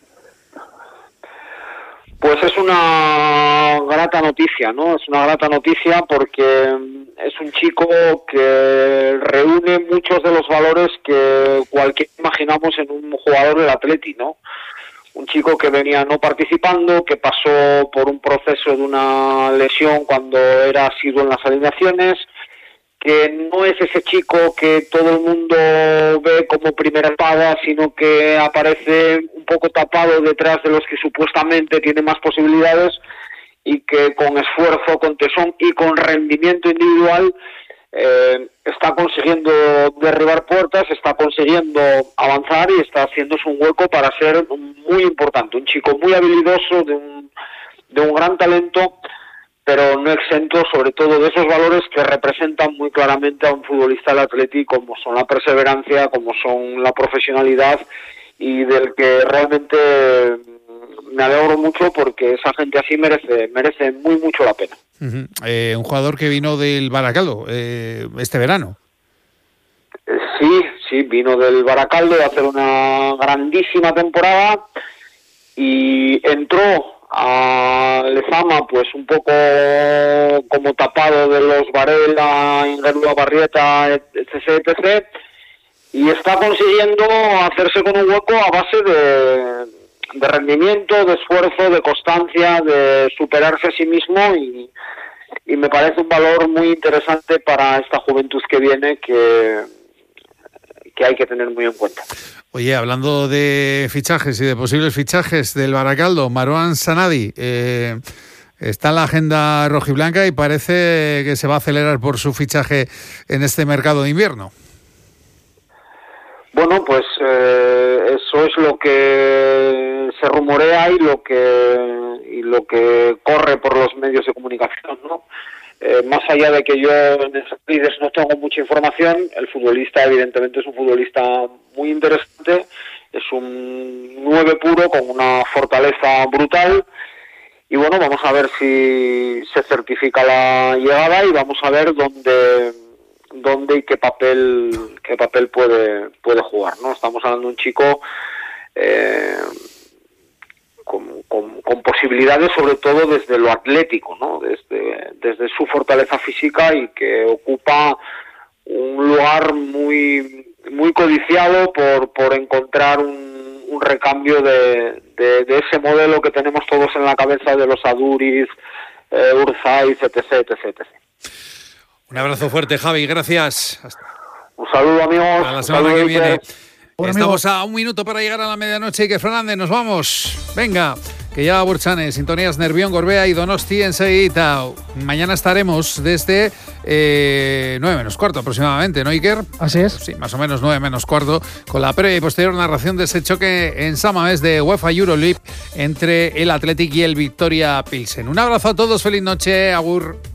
Pues es una grata noticia, ¿no? Es una grata noticia porque es un chico que reúne muchos de los valores que cualquiera imaginamos en un jugador del Atleti, ¿no? Un chico que venía no participando, que pasó por un proceso de una lesión cuando era asiduo en las alineaciones, que no es ese chico que todo el mundo ve como primera espada, sino que aparece un poco tapado detrás de los que supuestamente tienen más posibilidades y que con esfuerzo, con tesón y con rendimiento individual Eh, está consiguiendo derribar puertas, está consiguiendo avanzar y está haciéndose un hueco para ser muy importante, un chico muy habilidoso, de un, de un gran talento, pero no exento sobre todo de esos valores que representan muy claramente a un futbolista del Atleti, como son la perseverancia, como son la profesionalidad, y del que realmente me alegro mucho porque esa gente así merece, merece muy mucho la pena. Uh-huh. Eh, un jugador que vino del Baracaldo eh, este verano. Sí, sí, vino del Baracaldo de hacer una grandísima temporada y entró a Lezama pues un poco como tapado de los Varela, Ingerúa Barrieta, etcétera, etcétera, y está consiguiendo hacerse con un hueco a base de, de rendimiento, de esfuerzo, de constancia, de superarse a sí mismo y, y me parece un valor muy interesante para esta juventud que viene que, que hay que tener muy en cuenta. Oye, hablando de fichajes y de posibles fichajes del Baracaldo, Marouane Sanadi eh, está en la agenda rojiblanca y parece que se va a acelerar por su fichaje en este mercado de invierno. Bueno, pues eh, eso es lo que se rumorea y lo que y lo que corre por los medios de comunicación, ¿no? Eh, más allá de que yo en esas líderes no tengo mucha información, el futbolista evidentemente es un futbolista muy interesante, es un nueve puro con una fortaleza brutal y bueno, vamos a ver si se certifica la llegada y vamos a ver dónde dónde y qué papel qué papel puede puede jugar, ¿no? Estamos hablando de un chico eh, con, con, con posibilidades sobre todo desde lo atlético, ¿no? Desde, desde su fortaleza física y que ocupa un lugar muy muy codiciado por, por encontrar un, un recambio de, de, de ese modelo que tenemos todos en la cabeza de los Aduriz, eh, Urzaiz, etcétera, etcétera, etcétera. Un abrazo fuerte, Javi, gracias. Un saludo, amigos. A la semana que viene. Estamos a un minuto para llegar a la medianoche. Iker Fernández, nos vamos. Venga, que ya Burchane, sintonías Nervión, Gorbea y Donosti enseguida. Mañana estaremos desde eh, nueve menos cuarto aproximadamente, ¿no, Iker? Así es. Sí, más o menos nueve menos cuarto, con la previa y posterior narración de ese choque en San Mamés de UEFA Euroleague entre el Athletic y el Victoria Pilsen. Un abrazo a todos, feliz noche, agur.